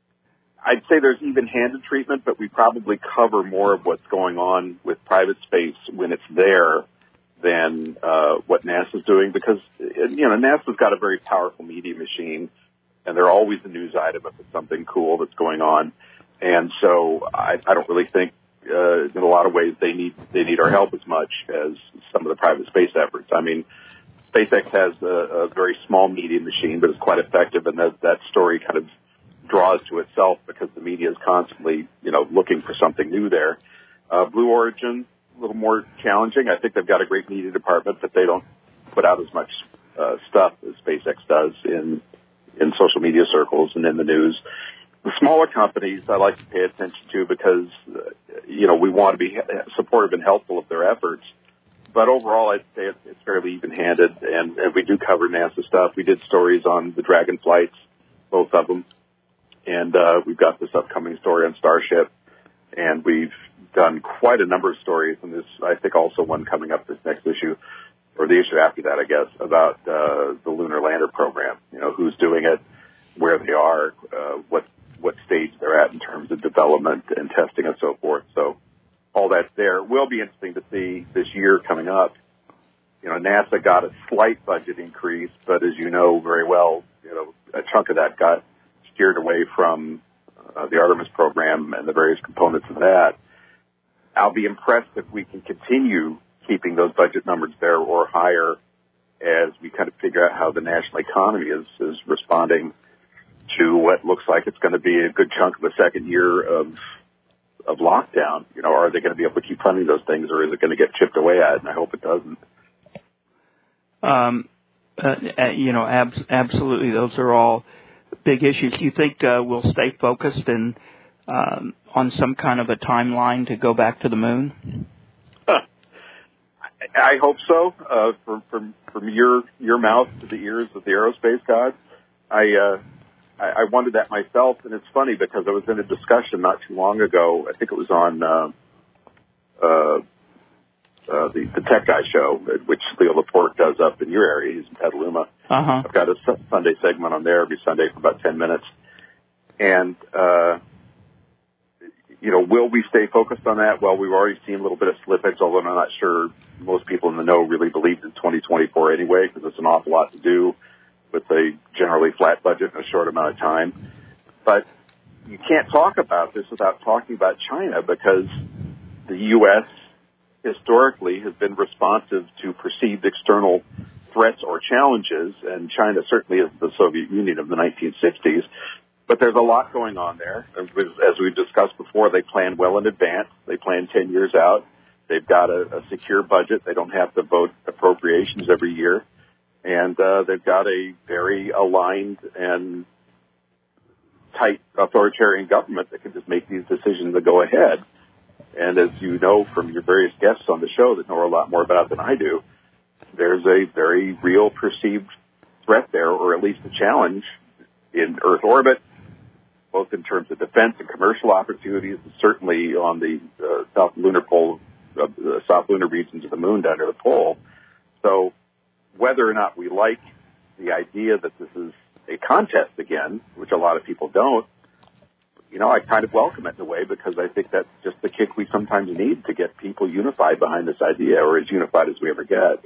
S7: I'd say there's even-handed treatment, but we probably cover more of what's going on with private space when it's there than uh, what NASA's doing, because, you know, NASA's got a very powerful media machine, and they're always a news item if it's something cool that's going on. And so I, I don't really think, uh, in a lot of ways, they need they need our help as much as some of the private space efforts. I mean, SpaceX has a, a very small media machine, but it's quite effective, and that, that story kind of draws to itself because the media is constantly, you know, looking for something new there. Uh, Blue Origin, a little more challenging. I think they've got a great media department, but they don't put out as much uh, stuff as SpaceX does in in social media circles and in the news. The smaller companies I like to pay attention to because, uh, you know, we want to be supportive and helpful of their efforts. But overall, I'd say it's, it's fairly even-handed, and, and we do cover NASA stuff. We did stories on the Dragon flights, both of them, and uh, we've got this upcoming story on Starship, and we've done quite a number of stories, and there's, I think, also one coming up this next issue, or the issue after that, I guess, about uh, the Lunar Lander program. You know, who's doing it, where they are, uh, what what stage they're at in terms of development and testing and so forth. So all that's there. It will be interesting to see this year coming up. You know, NASA got a slight budget increase, but as you know very well, you know, a chunk of that got steered away from uh, the Artemis program and the various components of that. I'll be impressed if we can continue keeping those budget numbers there or higher as we kind of figure out how the national economy is, is responding to what looks like it's going to be a good chunk of the second year of of lockdown. You know, are they going to be able to keep funding those things, or is it going to get chipped away at? And I hope it doesn't.
S5: Um, uh, you know, abs- absolutely. Those are all big issues. Do you think uh, we'll stay focused and um, on some kind of a timeline to go back to the moon?
S7: Huh. I, I hope so. Uh, from from from your your mouth to the ears of the aerospace gods. I uh, I, I wondered that myself, and it's funny because I was in a discussion not too long ago. I think it was on uh, uh, uh, the, the Tech Guy show, which Leo Laporte does up in your area. He's in Petaluma.
S5: Uh-huh.
S7: I've got a Sunday segment on there every Sunday for about ten minutes. And, uh, you know, will we stay focused on that? Well, we've already seen a little bit of slippage, although I'm not sure most people in the know really believed in twenty twenty-four anyway, because it's an awful lot to do with a generally flat budget in a short amount of time. But you can't talk about this without talking about China, because the U S historically has been responsive to perceived external threats or challenges, and China certainly is the Soviet Union of the nineteen sixties. But there's a lot going on there. As we've discussed before, they plan well in advance. They plan ten years out. They've got a, a secure budget. They don't have to vote appropriations every year. And uh, they've got a very aligned and tight authoritarian government that can just make these decisions that go ahead. And as you know from your various guests on the show that know a lot more about it than I do, there's a very real perceived threat there, or at least a challenge in Earth orbit, both in terms of defense and commercial opportunities, and certainly on the uh, south lunar pole, uh, the south lunar regions of the moon down near the pole. So whether or not we like the idea that this is a contest again, which a lot of people don't, you know, I kind of welcome it in a way, because I think that's just the kick we sometimes need to get people unified behind this idea, or as unified as we ever get.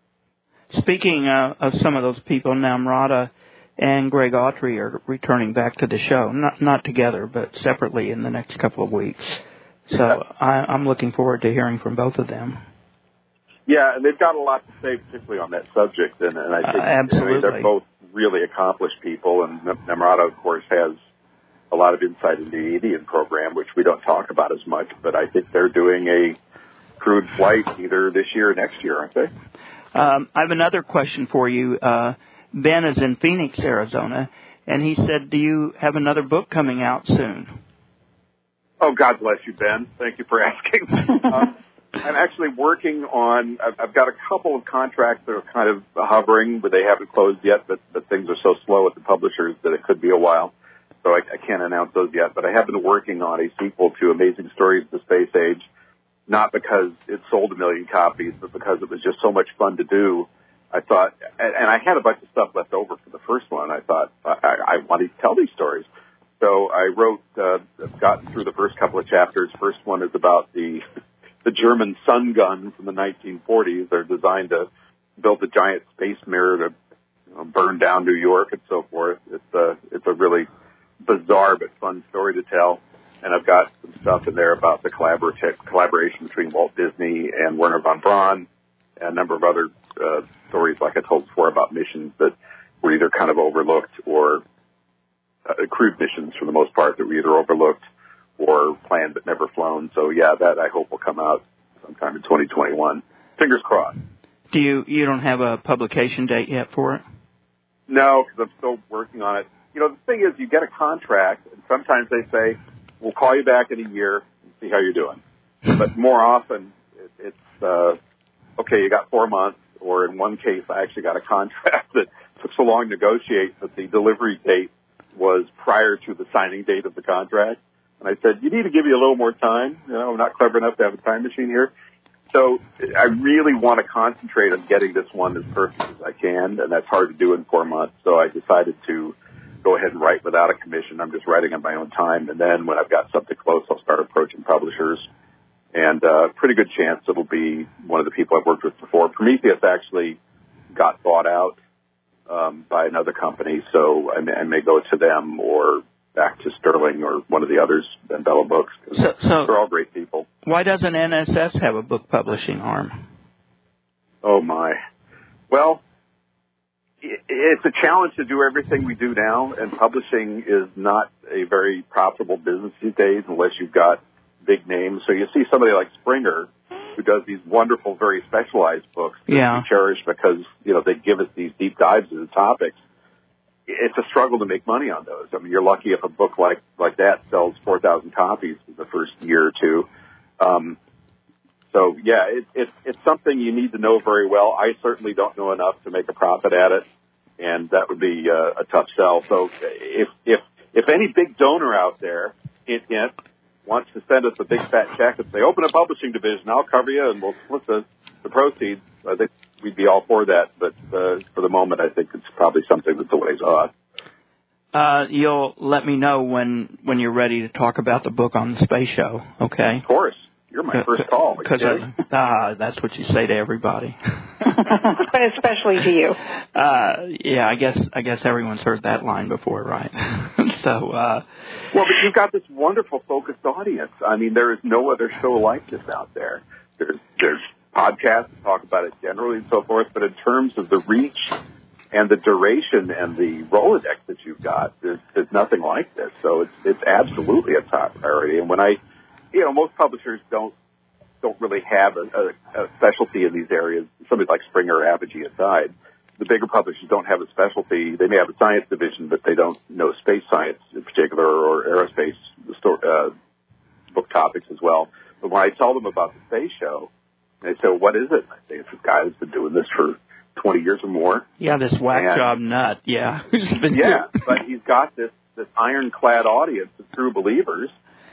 S5: Speaking uh, of some of those people, Namrata and Greg Autry are returning back to the show, not not together, but separately in the next couple of weeks. So I, I'm looking forward to hearing from both of them.
S7: Yeah, and they've got a lot to say, particularly on that subject, and, and I think
S5: uh, absolutely.
S7: I mean, they're both really accomplished people, and Namrata, of course, has a lot of insight into the Indian program, which we don't talk about as much, but I think they're doing a crewed flight either this year or next year, aren't they?
S5: Um, I have another question for you. Uh, Ben is in Phoenix, Arizona, and he said, do you have another book coming out soon?
S7: Oh, God bless you, Ben. Thank you for asking. um, I'm actually working on, I've, I've got a couple of contracts that are kind of hovering, but they haven't closed yet, but, but things are so slow at the publishers that it could be a while. So I, I can't announce those yet, but I have been working on a sequel to Amazing Stories of the Space Age, not because it sold a million copies, but because it was just so much fun to do. I thought, and, and I had a bunch of stuff left over for the first one. I thought, I, I want to tell these stories. So I wrote, uh, I've gotten through the first couple of chapters. First one is about the, the German sun gun from the nineteen forties. They're designed to build a giant space mirror to you know, burn down New York and so forth. It's a, it's a really bizarre but fun story to tell. And I've got some stuff in there about the collaborat- collaboration between Walt Disney and Werner von Braun, and a number of other uh, stories, like I told before, about missions that were either kind of overlooked or uh, crude missions for the most part that were either overlooked or planned but never flown. So, yeah, that I hope will come out sometime in twenty twenty-one. Fingers crossed.
S5: Do you, you don't have a publication date yet for it?
S7: No, because I'm still working on it. You know, the thing is, you get a contract, and sometimes they say, we'll call you back in a year and see how you're doing. But more often, it, it's, uh, okay, you got four months, or in one case, I actually got a contract that took so long to negotiate that the delivery date was prior to the signing date of the contract. And I said, you need to give me a little more time. You know, I'm not clever enough to have a time machine here. So I really want to concentrate on getting this one as perfect as I can, and that's hard to do in four months. So I decided to go ahead and write without a commission. I'm just writing on my own time. And then when I've got something close, I'll start approaching publishers. And uh pretty good chance it'll be one of the people I've worked with before. Prometheus actually got bought out um, by another company, so I may, I may go to them or back to Sterling or one of the others, Ben Bella Books.
S5: So, so
S7: they're all great people.
S5: Why doesn't N S S have a book publishing arm?
S7: Oh, my. Well, it's a challenge to do everything we do now, and publishing is not a very profitable business these days unless you've got big names. So you see somebody like Springer, who does these wonderful, very specialized books that
S5: yeah.
S7: we cherish because, you know, they give us these deep dives into topics. It's a struggle to make money on those. I mean, you're lucky if a book like, like that sells four thousand copies in the first year or two. Um, so, yeah, it, it, it's something you need to know very well. I certainly don't know enough to make a profit at it. and that would be uh, a tough sell. So if if if any big donor out there it, it wants to send us a big fat check and say, open a publishing division, I'll cover you, and we'll split the, the proceeds, I think we'd be all for that. But uh, for the moment, I think it's probably something that's a ways off.
S5: Uh, you'll let me know when, when you're ready to talk about the book on the space show, okay?
S7: Of course. You're my first call.
S5: Because uh, that's what you say to everybody.
S6: But especially to you.
S5: Uh, yeah, I guess I guess everyone's heard that line before, right? so. Uh,
S7: well, but you've got this wonderful focused audience. I mean, there is no other show like this out there. There's there's podcasts that talk about it generally and so forth, but in terms of the reach and the duration and the Rolodex that you've got, there's, there's nothing like this. So it's it's absolutely a top priority. And when I You know, most publishers don't don't really have a, a, a specialty in these areas. Somebody like Springer or Apogee aside, the bigger publishers don't have a specialty. They may have a science division, but they don't know space science in particular or aerospace uh, book topics as well. But when I tell them about the space show, they say, "What is it?" I say, "It's this guy that's been doing this for twenty years or more."
S5: Yeah, this whack
S7: and,
S5: job nut. Yeah,
S7: yeah, but he's got this this ironclad audience of true believers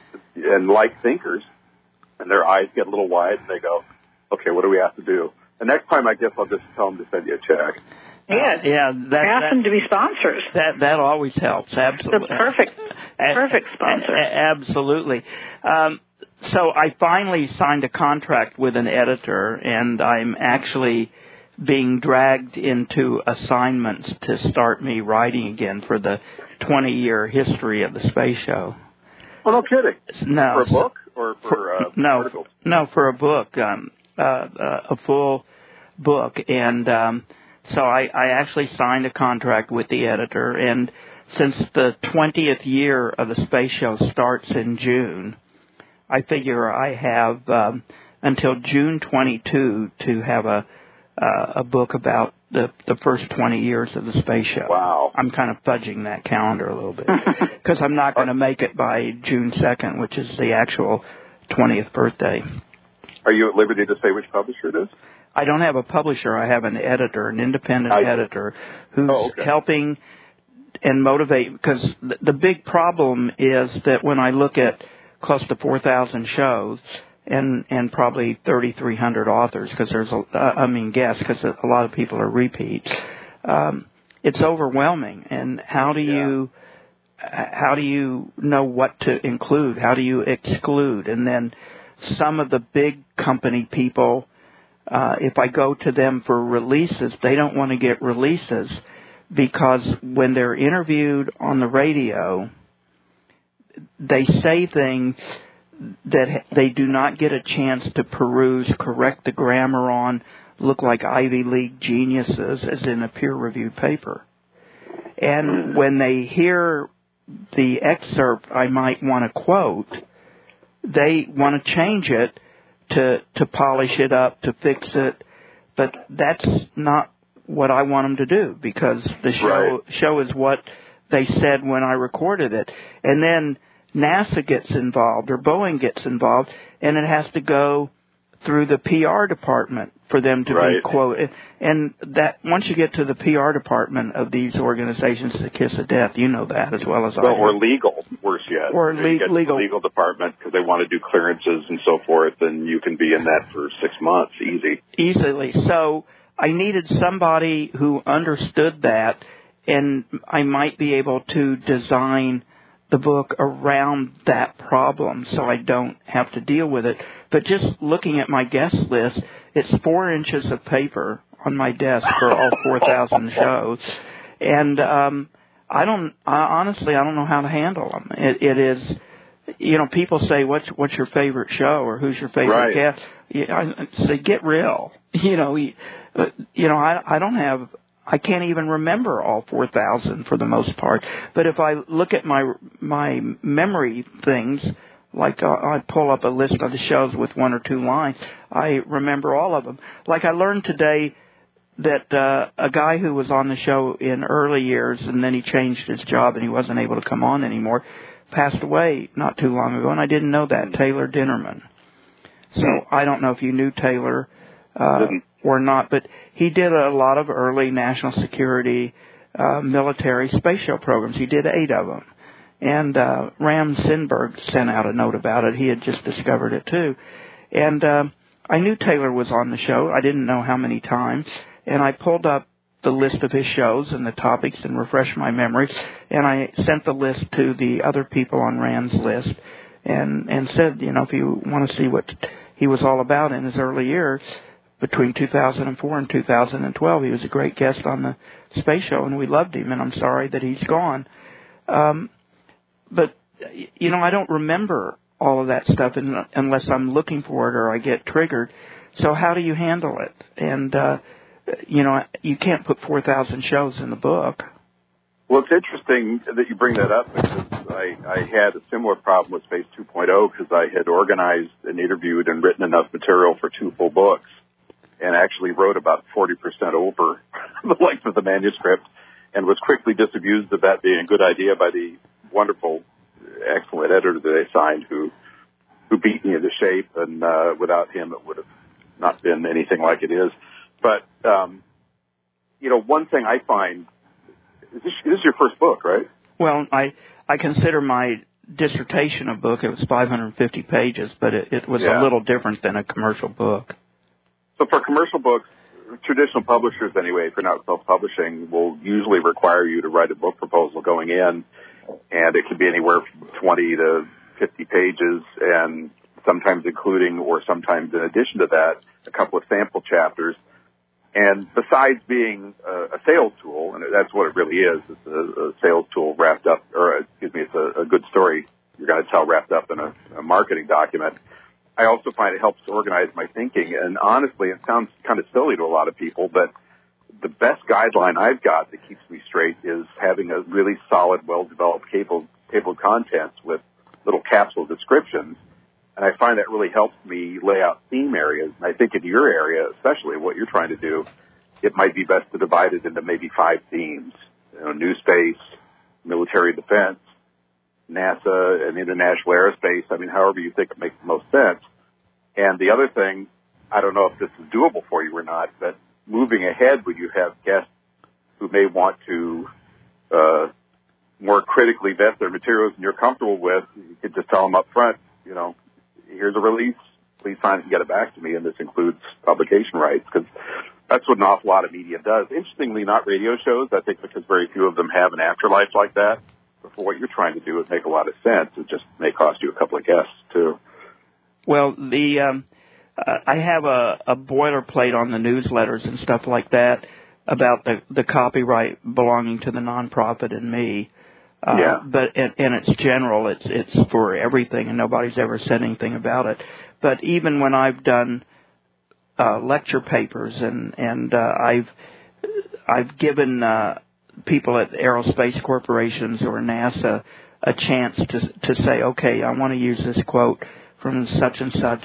S7: and like thinkers, and their eyes get a little wide, and they go, okay, what do we have to do? The next time, I guess I'll just tell them to send you a check.
S6: Yeah,
S5: yeah. That,
S6: ask
S5: that,
S6: them to be sponsors.
S5: That that always helps. Absolutely,
S6: the perfect, perfect sponsor.
S5: Absolutely. Um, so I finally signed a contract with an editor, and I'm actually being dragged into assignments to start me writing again for the twenty-year history of the space show.
S7: Oh, no kidding.
S5: No.
S7: For a book or for, for uh,
S5: no,
S7: articles?
S5: No, for a book, um, uh, uh, a full book. And um, so I, I actually signed a contract with the editor. And since the twentieth year of the space show starts in June, I figure I have um, until June twenty-second to have a uh, a book about the the first twenty years of the space show.
S7: Wow.
S5: I'm kind of fudging that calendar a little bit because I'm not going to make it by June second, which is the actual twentieth birthday.
S7: Are you at liberty to say which publisher it is?
S5: I don't have a publisher. I have an editor, an independent
S7: I,
S5: editor who's
S7: oh, okay.
S5: helping and motivate, because the, the big problem is that when I look at close to four thousand shows, and and probably thirty-three hundred authors, because there's a, uh, I mean guests, because a lot of people are repeats. Um, it's overwhelming. And how do
S7: yeah.
S5: you how do you know what to include? How do you exclude? And then some of the big company people, uh, if I go to them for releases, they don't want to get releases because when they're interviewed on the radio, they say things that they do not get a chance to peruse, correct the grammar on, look like Ivy League geniuses as in a peer-reviewed paper. And when they hear the excerpt I might want to quote, they want to change it to to polish it up, to fix it, but that's not what I want them to do, because the show
S7: right.
S5: show is what they said when I recorded it. And then NASA gets involved or Boeing gets involved, and it has to go through the P R department for them to
S7: right.
S5: be quoted. And that once you get to the P R department of these organizations, it's a kiss of death. You know that as well as
S7: well,
S5: I do.
S7: Or legal, worse yet.
S5: Or
S7: you
S5: le-
S7: get
S5: legal.
S7: The legal department because they want to do clearances and so forth, and you can be in that for six months, easy.
S5: Easily. So I needed somebody who understood that, and I might be able to design the book around that problem so I don't have to deal with it. But just looking at my guest list, it's four inches of paper on my desk for all four thousand shows. And um, I don't, I, honestly, I don't know how to handle them. It, it is, you know, people say, what's, what's your favorite show or who's your favorite
S7: right.
S5: guest? Yeah, I say, get real. You know, you, you know, I, I don't have, I can't even remember all four thousand for the most part. But if I look at my my memory things, like uh, I pull up a list of the shows with one or two lines, I remember all of them. Like I learned today that uh, a guy who was on the show in early years and then he changed his job and he wasn't able to come on anymore, passed away not too long ago, and I didn't know that, Taylor Dinnerman. So I don't know if you knew Taylor uh, or not, but he did a lot of early national security uh, military space shuttle programs. He did eight of them. And uh, Ram Sinberg sent out a note about it. He had just discovered it, too. And uh, I knew Taylor was on the show. I didn't know how many times. And I pulled up the list of his shows and the topics and refreshed my memory. And I sent the list to the other people on Rand's list and, and said, you know, if you want to see what he was all about in his early years, between two thousand four and two thousand twelve, he was a great guest on the space show, and we loved him, and I'm sorry that he's gone. Um, but, you know, I don't remember all of that stuff in, unless I'm looking for it or I get triggered. So how do you handle it? And, uh, you know, you can't put four thousand shows in the book.
S7: Well, it's interesting that you bring that up because I, I had a similar problem with Space two point oh because I had organized and interviewed and written enough material for two full books and actually wrote about forty percent over the length of the manuscript and was quickly disabused of that being a good idea by the wonderful, excellent editor that I signed who who beat me into shape, and uh, without him it would have not been anything like it is. But, um, you know, one thing I find, is this, this is your first book, right?
S5: Well, I, I consider my dissertation a book. It was five hundred fifty pages, but it, it was
S7: yeah.
S5: a little different than a commercial book.
S7: So for commercial books, traditional publishers anyway, if you're not self-publishing, will usually require you to write a book proposal going in, and it can be anywhere from twenty to fifty pages, and sometimes including or sometimes in addition to that, a couple of sample chapters. And besides being a, a sales tool, and that's what it really is, it's a, a sales tool wrapped up, or excuse me, it's a, a good story you're going to tell wrapped up in a, a marketing document. I also find it helps organize my thinking. And honestly, it sounds kind of silly to a lot of people, but the best guideline I've got that keeps me straight is having a really solid, well-developed table, table of contents with little capsule descriptions. And I find that really helps me lay out theme areas. And I think in your area, especially what you're trying to do, it might be best to divide it into maybe five themes. You know, new space, military defense, NASA, and international aerospace. I mean, however you think it makes the most sense. And the other thing, I don't know if this is doable for you or not, but moving ahead when you have guests who may want to uh, more critically vet their materials and you're comfortable with, you could just tell them up front, you know, here's a release, please sign it and get it back to me, and this includes publication rights, because that's what an awful lot of media does. Interestingly, not radio shows, I think, because very few of them have an afterlife like that. But for what you're trying to do, it make a lot of sense. It just may cost you a couple of guests, too.
S5: Well, the um, uh, I have a, a boilerplate on the newsletters and stuff like that about the, the copyright belonging to the nonprofit and me. Uh,
S7: yeah.
S5: But and, and it's general. It's it's for everything, and nobody's ever said anything about it. But even when I've done uh, lecture papers and and uh, I've I've given uh, people at aerospace corporations or NASA a chance to to say, okay, I want to use this quote from such and such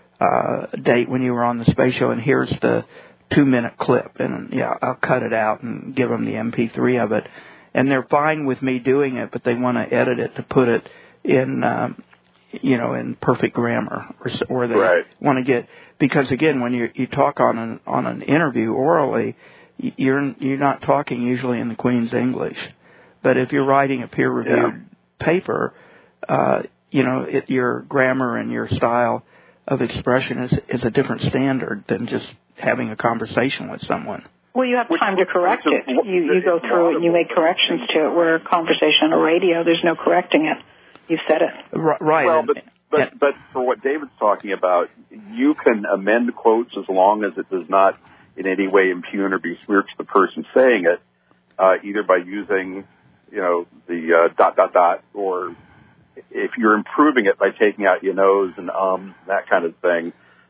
S5: uh, date when you were on the space show, and here's the two minute clip, and yeah, I'll cut it out and give them the M P three of it. And they're fine with me doing it, but they want to edit it to put it in, um, you know, in perfect grammar, or, or they
S7: right.
S5: want to get, because again, when you you talk on an on an interview orally, you're you're not talking usually in the Queen's English, but if you're writing a peer-reviewed yeah. paper, uh, you know, it, your grammar and your style of expression is is a different standard than just having a conversation with someone.
S6: Well, you have time to correct it. You you go through it and you make corrections to it, where a conversation on radio, there's no correcting it. You've said it.
S5: Right.
S7: Well, but, but, but for what David's talking about, you can amend quotes as long as it does not in any way impugn or besmirch the person saying it, uh, either by using, you know, the uh, dot, dot, dot, or if you're improving it by taking out your nose and um, that kind of thing.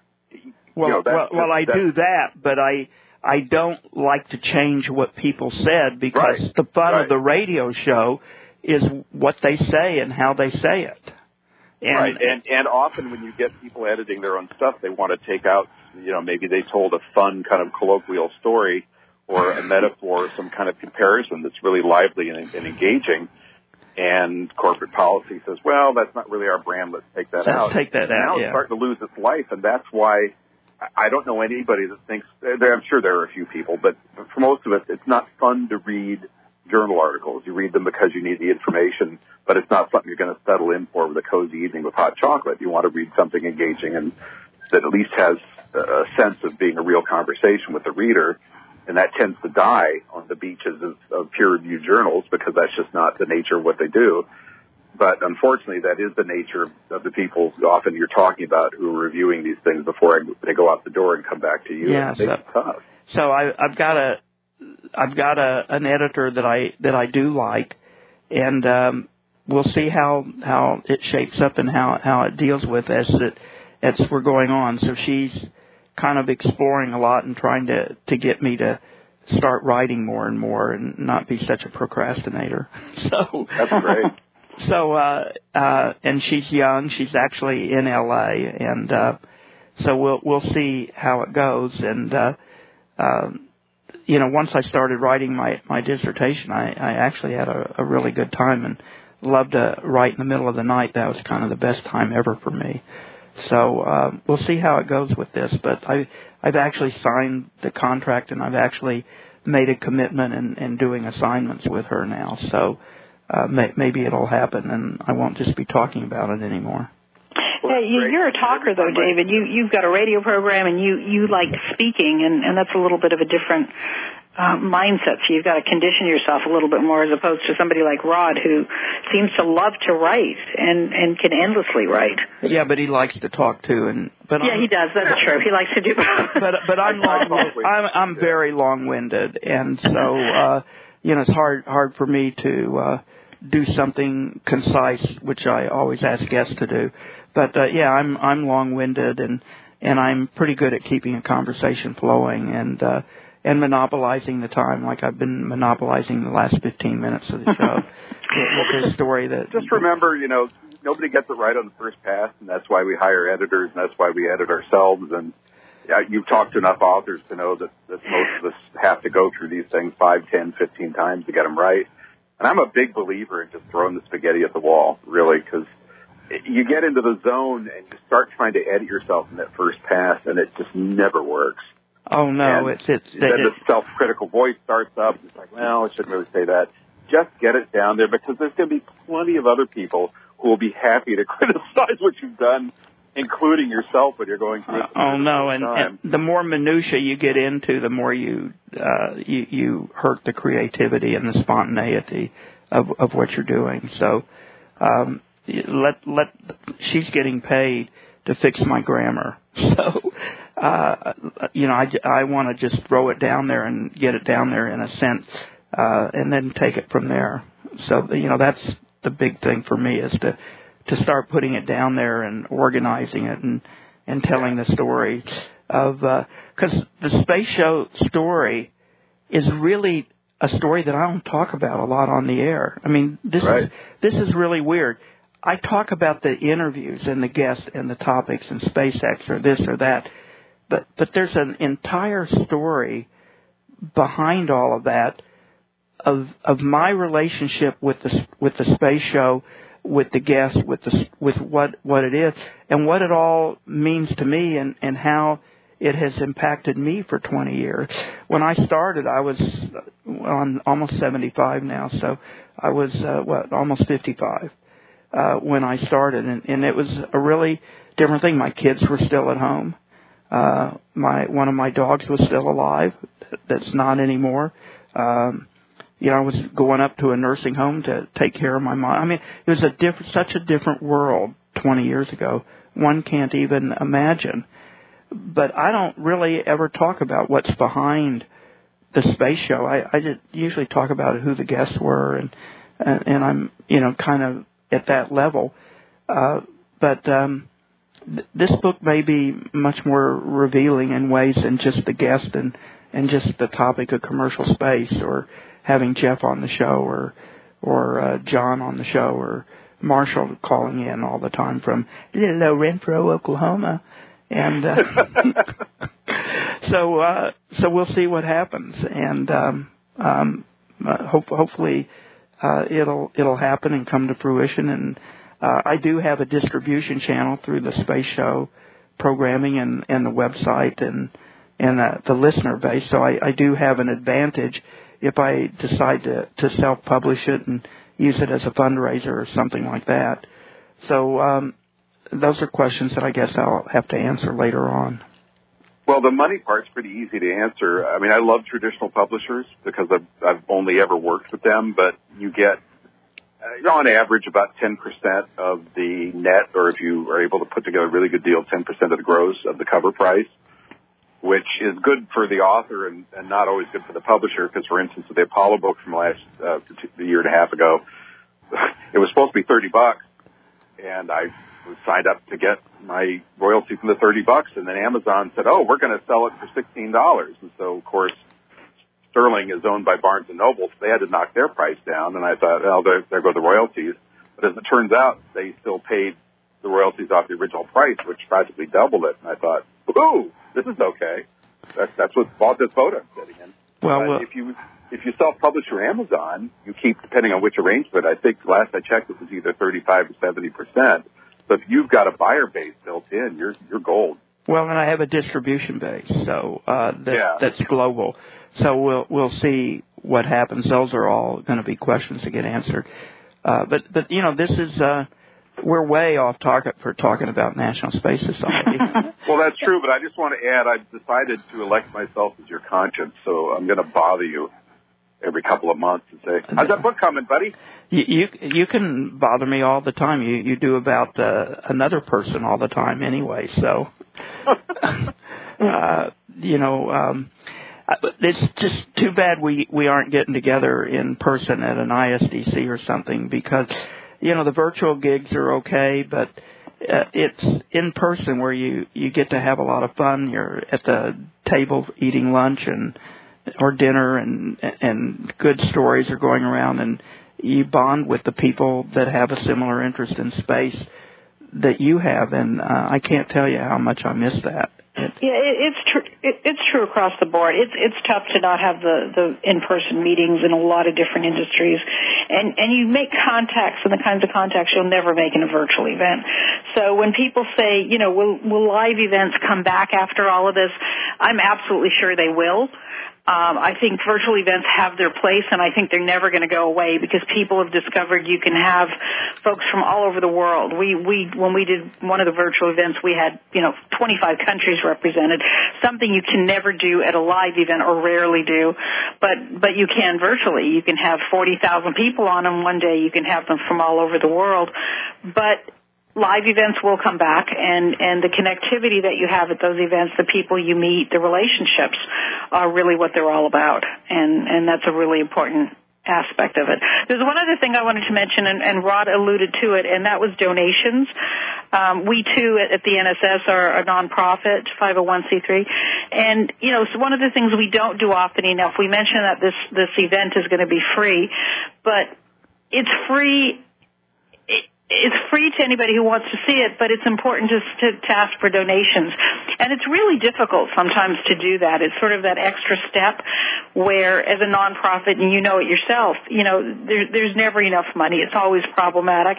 S5: Well,
S7: you know,
S5: well, well, I do that, but I... I don't like to change what people said, because
S7: right.
S5: the fun
S7: right.
S5: of the radio show is what they say and how they say it. And,
S7: right, and and often when you get people editing their own stuff, they want to take out, you know, maybe they told a fun kind of colloquial story or a metaphor or some kind of comparison that's really lively and, and engaging. And corporate policy says, well, that's not really our brand. Let's take that
S5: Let's
S7: out.
S5: take that
S7: and
S5: out.
S7: Now
S5: yeah.
S7: it's starting to lose its life, and that's why. I don't know anybody that thinks, I'm sure there are a few people, but for most of us, it's not fun to read journal articles. You read them because you need the information, but it's not something you're going to settle in for with a cozy evening with hot chocolate. You want to read something engaging and that at least has a sense of being a real conversation with the reader, and that tends to die on the beaches of, of peer-reviewed journals because that's just not the nature of what they do. But unfortunately, that is the nature of the people often you're talking about who are reviewing these things before they go out the door and come back to you.
S5: Yeah, so,
S7: tough.
S5: so I, I've got a, I've got a, an editor that I that I do like, and um, we'll see how how it shapes up and how, how it deals with as it as we're going on. So she's kind of exploring a lot and trying to to get me to start writing more and more and not be such a procrastinator. So
S7: that's great.
S5: So, uh, uh, and she's young. She's actually in L A, and uh, so we'll we'll see how it goes. And uh, um, you know, once I started writing my, my dissertation, I, I actually had a, a really good time and loved to write in the middle of the night. That was kind of the best time ever for me. So uh, we'll see how it goes with this. But I I've actually signed the contract, and I've actually made a commitment and, and doing assignments with her now. So. Uh, may, maybe it'll happen, and I won't just be talking about it anymore.
S6: Hey, you, you're a talker, though, David. You, you've got a radio program, and you, you like speaking, and, and that's a little bit of a different uh, mindset. So you've got to condition yourself a little bit more as opposed to somebody like Rod, who seems to love to write and, and can endlessly write.
S5: Yeah, but he likes to talk, too. And but
S6: Yeah,
S5: I'm,
S6: he does. That's true. He likes to do both.
S5: But, but I'm, long, I'm, I'm very long-winded, and so, uh, you know, it's hard, hard for me to... Uh, do something concise, which I always ask guests to do. But uh, yeah, I'm I'm long-winded, and and I'm pretty good at keeping a conversation flowing and uh, and monopolizing the time, like I've been monopolizing the last fifteen minutes of the show with this story. That
S7: just remember, you know, nobody gets it right on the first pass, and that's why we hire editors, and that's why we edit ourselves. And yeah, you've talked to enough authors to know that, that most of us have to go through these things five, ten, fifteen times to get them right. And I'm a big believer in just throwing the spaghetti at the wall, really, because you get into the zone and you start trying to edit yourself in that first pass, and it just never works.
S5: Oh, no,
S7: and
S5: it's... it's
S7: then
S5: it,
S7: the self-critical voice starts up. It's like, well, I shouldn't really say that. Just get it down there, because there's going to be plenty of other people who will be happy to criticize what you've done, including yourself when you're going through it.
S5: Uh, oh, no, and, and the more minutia you get into, the more you, uh, you you hurt the creativity and the spontaneity of, of what you're doing. So um, let let she's getting paid to fix my grammar. So, uh, you know, I, I want to just throw it down there and get it down there in a sense, uh, and then take it from there. So, you know, that's the big thing for me, is to to start putting it down there and organizing it and, and telling the story of, because uh, the space show story is really a story that I don't talk about a lot on the air. I mean, this
S7: right.
S5: is this is really weird. I talk about the interviews and the guests and the topics and SpaceX or this or that, but but there's an entire story behind all of that of of my relationship with the with the space show, with the guests, with the with what what it is and what it all means to me, and and how it has impacted me for twenty years. When I started, I was well, I'm almost seventy-five now, so I was uh, what almost fifty-five uh, when I started, and, and it was a really different thing. My kids were still at home. Uh, my one of my dogs was still alive. That's not anymore. Um, You know, I was going up to a nursing home to take care of my mom. I mean, it was a diff- such a different world twenty years ago. One can't even imagine. But I don't really ever talk about what's behind the space show. I, I just usually talk about who the guests were, and and, and I'm, you know, kind of at that level. Uh, but um, th- this book may be much more revealing in ways than just the guest and, and just the topic of commercial space, or having Jeff on the show, or or uh, John on the show, or Marshall calling in all the time from Little Renfro, Oklahoma, and uh, so uh, so we'll see what happens, and um, um, uh, hope, hopefully uh, it'll it'll happen and come to fruition. And uh, I do have a distribution channel through the Space Show programming and, and the website and and uh, the listener base, so I, I do have an advantage if I decide to, to self-publish it and use it as a fundraiser or something like that. So um, those are questions that I guess I'll have to answer later on.
S7: Well, the money part's pretty easy to answer. I mean, I love traditional publishers because I've, I've only ever worked with them, but you get, uh, on average, about ten percent of the net, or if you are able to put together a really good deal, ten percent of the gross of the cover price, which is good for the author and, and not always good for the publisher because, for instance, with the Apollo book from last uh, a year and a half ago, it was supposed to be thirty bucks, and I was signed up to get my royalty from the thirty bucks, and then Amazon said, oh, we're going to sell it for sixteen dollars. And so, of course, Sterling is owned by Barnes and Noble, so they had to knock their price down. And I thought, well, there, there go the royalties. But as it turns out, they still paid the royalties off the original price, which practically doubled it. And I thought, ooh, this is okay. That's, that's what bought this boat I'm sitting in.
S5: Well,
S7: uh,
S5: well
S7: if you if you self-publish through Amazon, you keep, depending on which arrangement, I think last I checked it was either thirty-five or seventy percent. So if you've got a buyer base built in, you're you're gold.
S5: Well, and I have a distribution base, so uh, that,
S7: yeah.
S5: that's global. So we'll we'll see what happens. Those are all going to be questions to get answered. Uh, but but you know, this is uh, we're way off target for talking about National Space Society.
S7: Well, that's true, but I just want to add, I've decided to elect myself as your conscience, so I'm going to bother you every couple of months and say, how's that book coming, buddy?
S5: You, you you can bother me all the time. You you do about uh, another person all the time anyway. So, uh, you know, um, it's just too bad we, we aren't getting together in person at an I S D C or something because, you know, the virtual gigs are okay, but uh, it's in person where you, you get to have a lot of fun. You're at the table eating lunch and or dinner, and and good stories are going around, and you bond with the people that have a similar interest in space that you have, and uh, I can't tell you how much I miss that. It,
S6: yeah, it, it's true. It, it's true across the board. It's it's tough to not have the, the in-person meetings in a lot of different industries, and and you make contacts and the kinds of contacts you'll never make in a virtual event. So when people say, you know, will will live events come back after all of this? I'm absolutely sure they will. Um, I think virtual events have their place, and I think they're never going to go away because people have discovered you can have folks from all over the world. We, we, when we did one of the virtual events, we had, you know, twenty-five countries represented, something you can never do at a live event or rarely do, but, but you can virtually. You can have forty thousand people on them one day. You can have them from all over the world, but live events will come back, and, and the connectivity that you have at those events, the people you meet, the relationships are really what they're all about, and, and that's a really important aspect of it. There's one other thing I wanted to mention, and, and Rod alluded to it, and that was donations. Um, we, too, at, at the N S S are a nonprofit, five oh one c three, and, you know, so one of the things we don't do often enough, we mentioned that this, this event is going to be free, but it's free. It, It's free to anybody who wants to see it, but it's important to, to, to ask for donations. And it's really difficult sometimes to do that. It's sort of that extra step where, as a nonprofit, and you know it yourself, you know, there, there's never enough money. It's always problematic.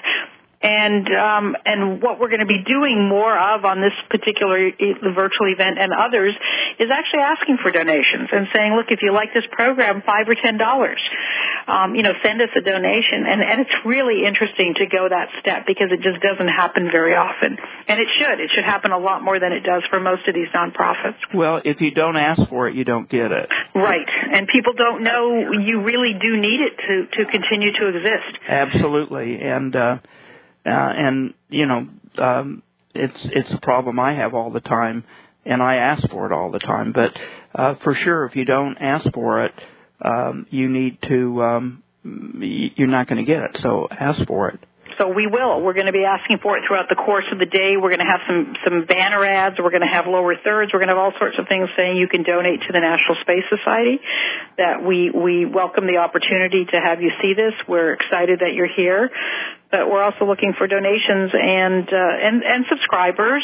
S6: And um, and what we're going to be doing more of on this particular e- virtual event and others is actually asking for donations and saying, look, if you like this program, five or ten dollars, um, you know, send us a donation. And, and it's really interesting to go that step because it just doesn't happen very often. And it should. It should happen a lot more than it does for most of these nonprofits.
S5: Well, if you don't ask for it, you don't get it.
S6: Right. And people don't know you really do need it to, to continue to exist.
S5: Absolutely. And uh Uh, and, you know, um, it's it's a problem I have all the time, and I ask for it all the time. But uh, for sure, if you don't ask for it, um, you need to, um, you're not going to get it. So ask for it.
S6: So we will. We're going to be asking for it throughout the course of the day. We're going to have some, some banner ads. We're going to have lower thirds. We're going to have all sorts of things saying you can donate to the National Space Society, that we, we welcome the opportunity to have you see this. We're excited that you're here. But we're also looking for donations and, uh, and, and subscribers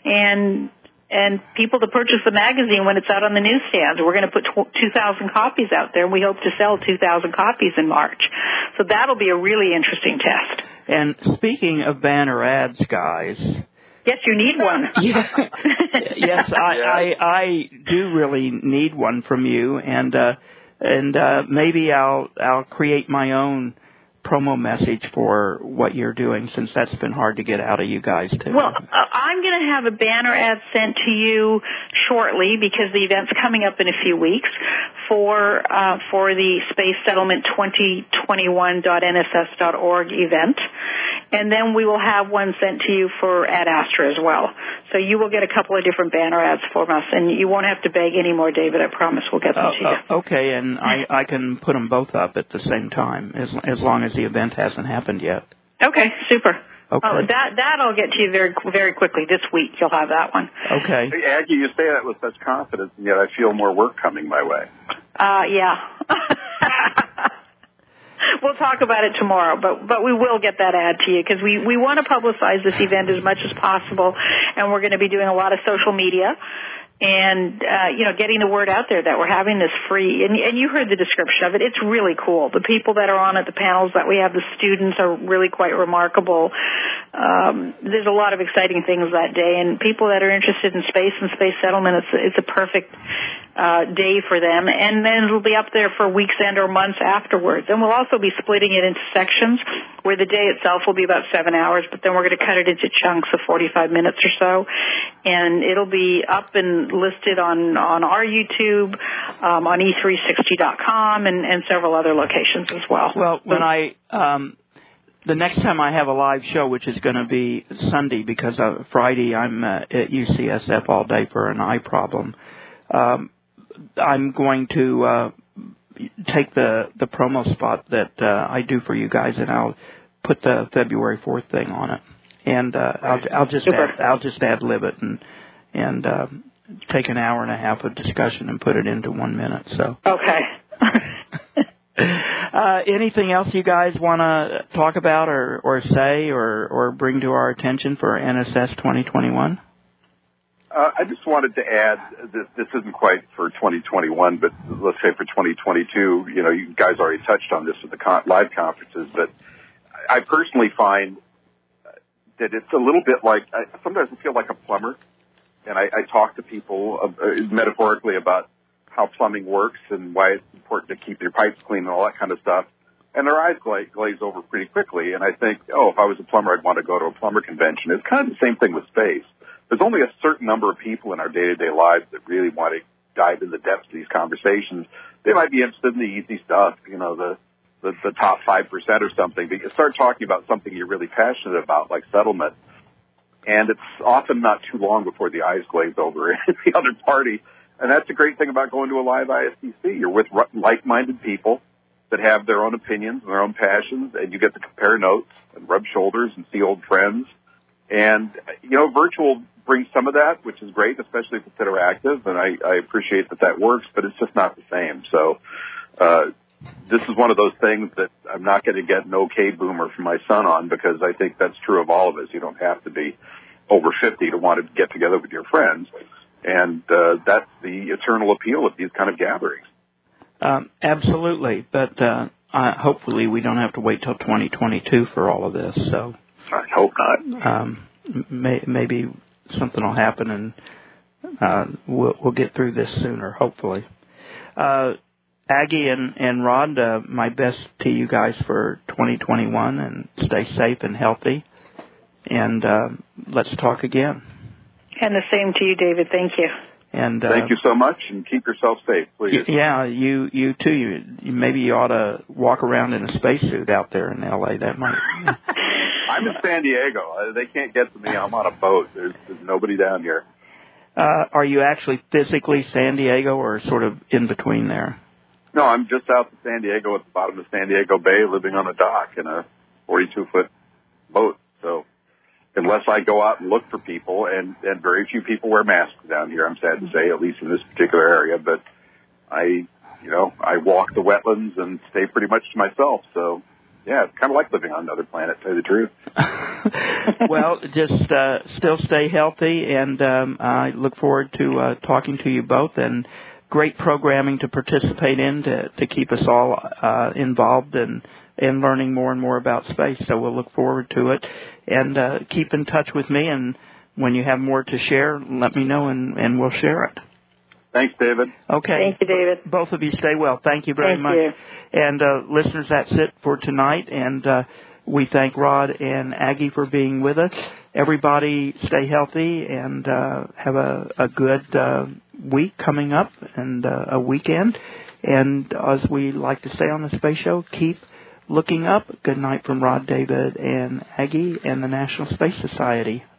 S6: and, and people to purchase the magazine when it's out on the newsstands. We're going to put two thousand copies out there, and we hope to sell two thousand copies in March. So that'll be a really interesting test.
S5: And speaking of banner ads, guys.
S6: Yes, you need one.
S5: Yeah. Yes, I, I, I do really need one from you. And uh, and uh, maybe I'll I'll create my own promo message for what you're doing, since that's been hard to get out of you guys too.
S6: Well, uh, I'm going to have a banner ad sent to you shortly, because the event's coming up in a few weeks for uh, for the Space Settlement twenty twenty-one dot N S S dot org event, and then we will have one sent to you for Ad Astra as well. So you will get a couple of different banner ads from us, and you won't have to beg anymore, David. I promise we'll get them
S5: uh,
S6: to you.
S5: Uh, okay, and I, I can put them both up at the same time, as as long as the event hasn't happened yet.
S6: Okay, super.
S5: Okay.
S6: Oh, that that I'll get to you very very quickly this week. You'll have that one.
S5: Okay.
S7: Hey, Aggie, you say that with such confidence, and yet I feel more work coming my way.
S6: Uh, yeah. We'll talk about it tomorrow, but but we will get that ad to you, because we, we want to publicize this event as much as possible, and we're going to be doing a lot of social media and, uh, you know, getting the word out there that we're having this free. And, and you heard the description of it. It's really cool. The people that are on at the panels that we have, the students, are really quite remarkable. Um, there's a lot of exciting things that day, and people that are interested in space and space settlement, it's, it's a perfect Uh, day for them, and then it'll be up there for weeks and or months afterwards. And we'll also be splitting it into sections, where the day itself will be about seven hours, but then we're going to cut it into chunks of forty-five minutes or so, and it'll be up and listed on, on our YouTube, um, on E three sixty dot com, and, and several other locations as well.
S5: Well, when I um, the next time I have a live show, which is going to be Sunday, because uh, Friday I'm uh, at U C S F all day for an eye problem. Um, I'm going to uh, take the, the promo spot that uh, I do for you guys, and I'll put the February fourth thing on it, and uh, I'll, I'll just add, I'll just ad lib it and and uh, take an hour and a half of discussion and put it into one minute. So
S6: okay.
S5: uh, anything else you guys want to talk about or, or say or, or bring to our attention for N S S twenty twenty-one?
S7: Uh, I just wanted to add that this isn't quite for twenty twenty-one, but let's say for twenty twenty-two. You know, you guys already touched on this with the con- live conferences, but I personally find that it's a little bit like, I, sometimes I feel like a plumber, and I, I talk to people uh, metaphorically about how plumbing works and why it's important to keep your pipes clean and all that kind of stuff. And their eyes glaze, glaze over pretty quickly, and I think, oh, if I was a plumber, I'd want to go to a plumber convention. It's kind of the same thing with space. There's only a certain number of people in our day-to-day lives that really want to dive in the depths of these conversations. They might be interested in the easy stuff, you know, the, the, the top five percent or something. But you start talking about something you're really passionate about, like settlement, and it's often not too long before the eyes glaze over in the other party. And that's the great thing about going to a live I S T C. You're with like-minded people that have their own opinions and their own passions, and you get to compare notes and rub shoulders and see old friends. And, you know, virtual brings some of that, which is great, especially if it's interactive, and I, I appreciate that that works, but it's just not the same. So uh, this is one of those things that I'm not going to get an okay boomer from my son on, because I think that's true of all of us. You don't have to be over fifty to want to get together with your friends, and uh, that's the eternal appeal of these kind of gatherings.
S5: Um, absolutely, but uh, uh, hopefully we don't have to wait till twenty twenty-two for all of this, so...
S7: I hope not.
S5: Um, may, maybe something will happen, and uh, we'll, we'll get through this sooner, hopefully. Uh, Aggie and, and Rod, uh, my best to you guys for twenty twenty-one, and stay safe and healthy. And uh, let's talk again.
S6: And the same to you, David. Thank you.
S5: And uh,
S7: thank you so much, and keep yourself safe, please.
S5: Y- yeah, you you too. You, you maybe you ought to walk around in a spacesuit out there in L A. That might.
S7: I'm in San Diego. Uh, they can't get to me. I'm on a boat. There's, there's nobody down here.
S5: Uh, are you actually physically San Diego, or sort of in between there?
S7: No, I'm just south of San Diego at the bottom of San Diego Bay, living on a dock in a forty-two foot boat. So unless I go out and look for people, and, and very few people wear masks down here, I'm sad to say, at least in this particular area. But I, you know, I walk the wetlands and stay pretty much to myself. So yeah, it's kind of like living on another planet, to tell you the truth.
S5: Well, just uh, still stay healthy, and um, I look forward to uh, talking to you both, and great programming to participate in to, to keep us all uh, involved and, and learning more and more about space. So we'll look forward to it, and uh, keep in touch with me, and when you have more to share, let me know, and, and we'll share it.
S7: Thanks, David.
S5: Okay.
S6: Thank you, David.
S5: Both of you stay well. Thank you very
S6: Thank
S5: much.
S6: you.
S5: And uh, listeners, that's it for tonight. And uh, we thank Rod and Aggie for being with us. Everybody stay healthy and uh, have a, a good uh, week coming up and uh, a weekend. And as we like to say on the Space Show, keep looking up. Good night from Rod, David, and Aggie and the National Space Society.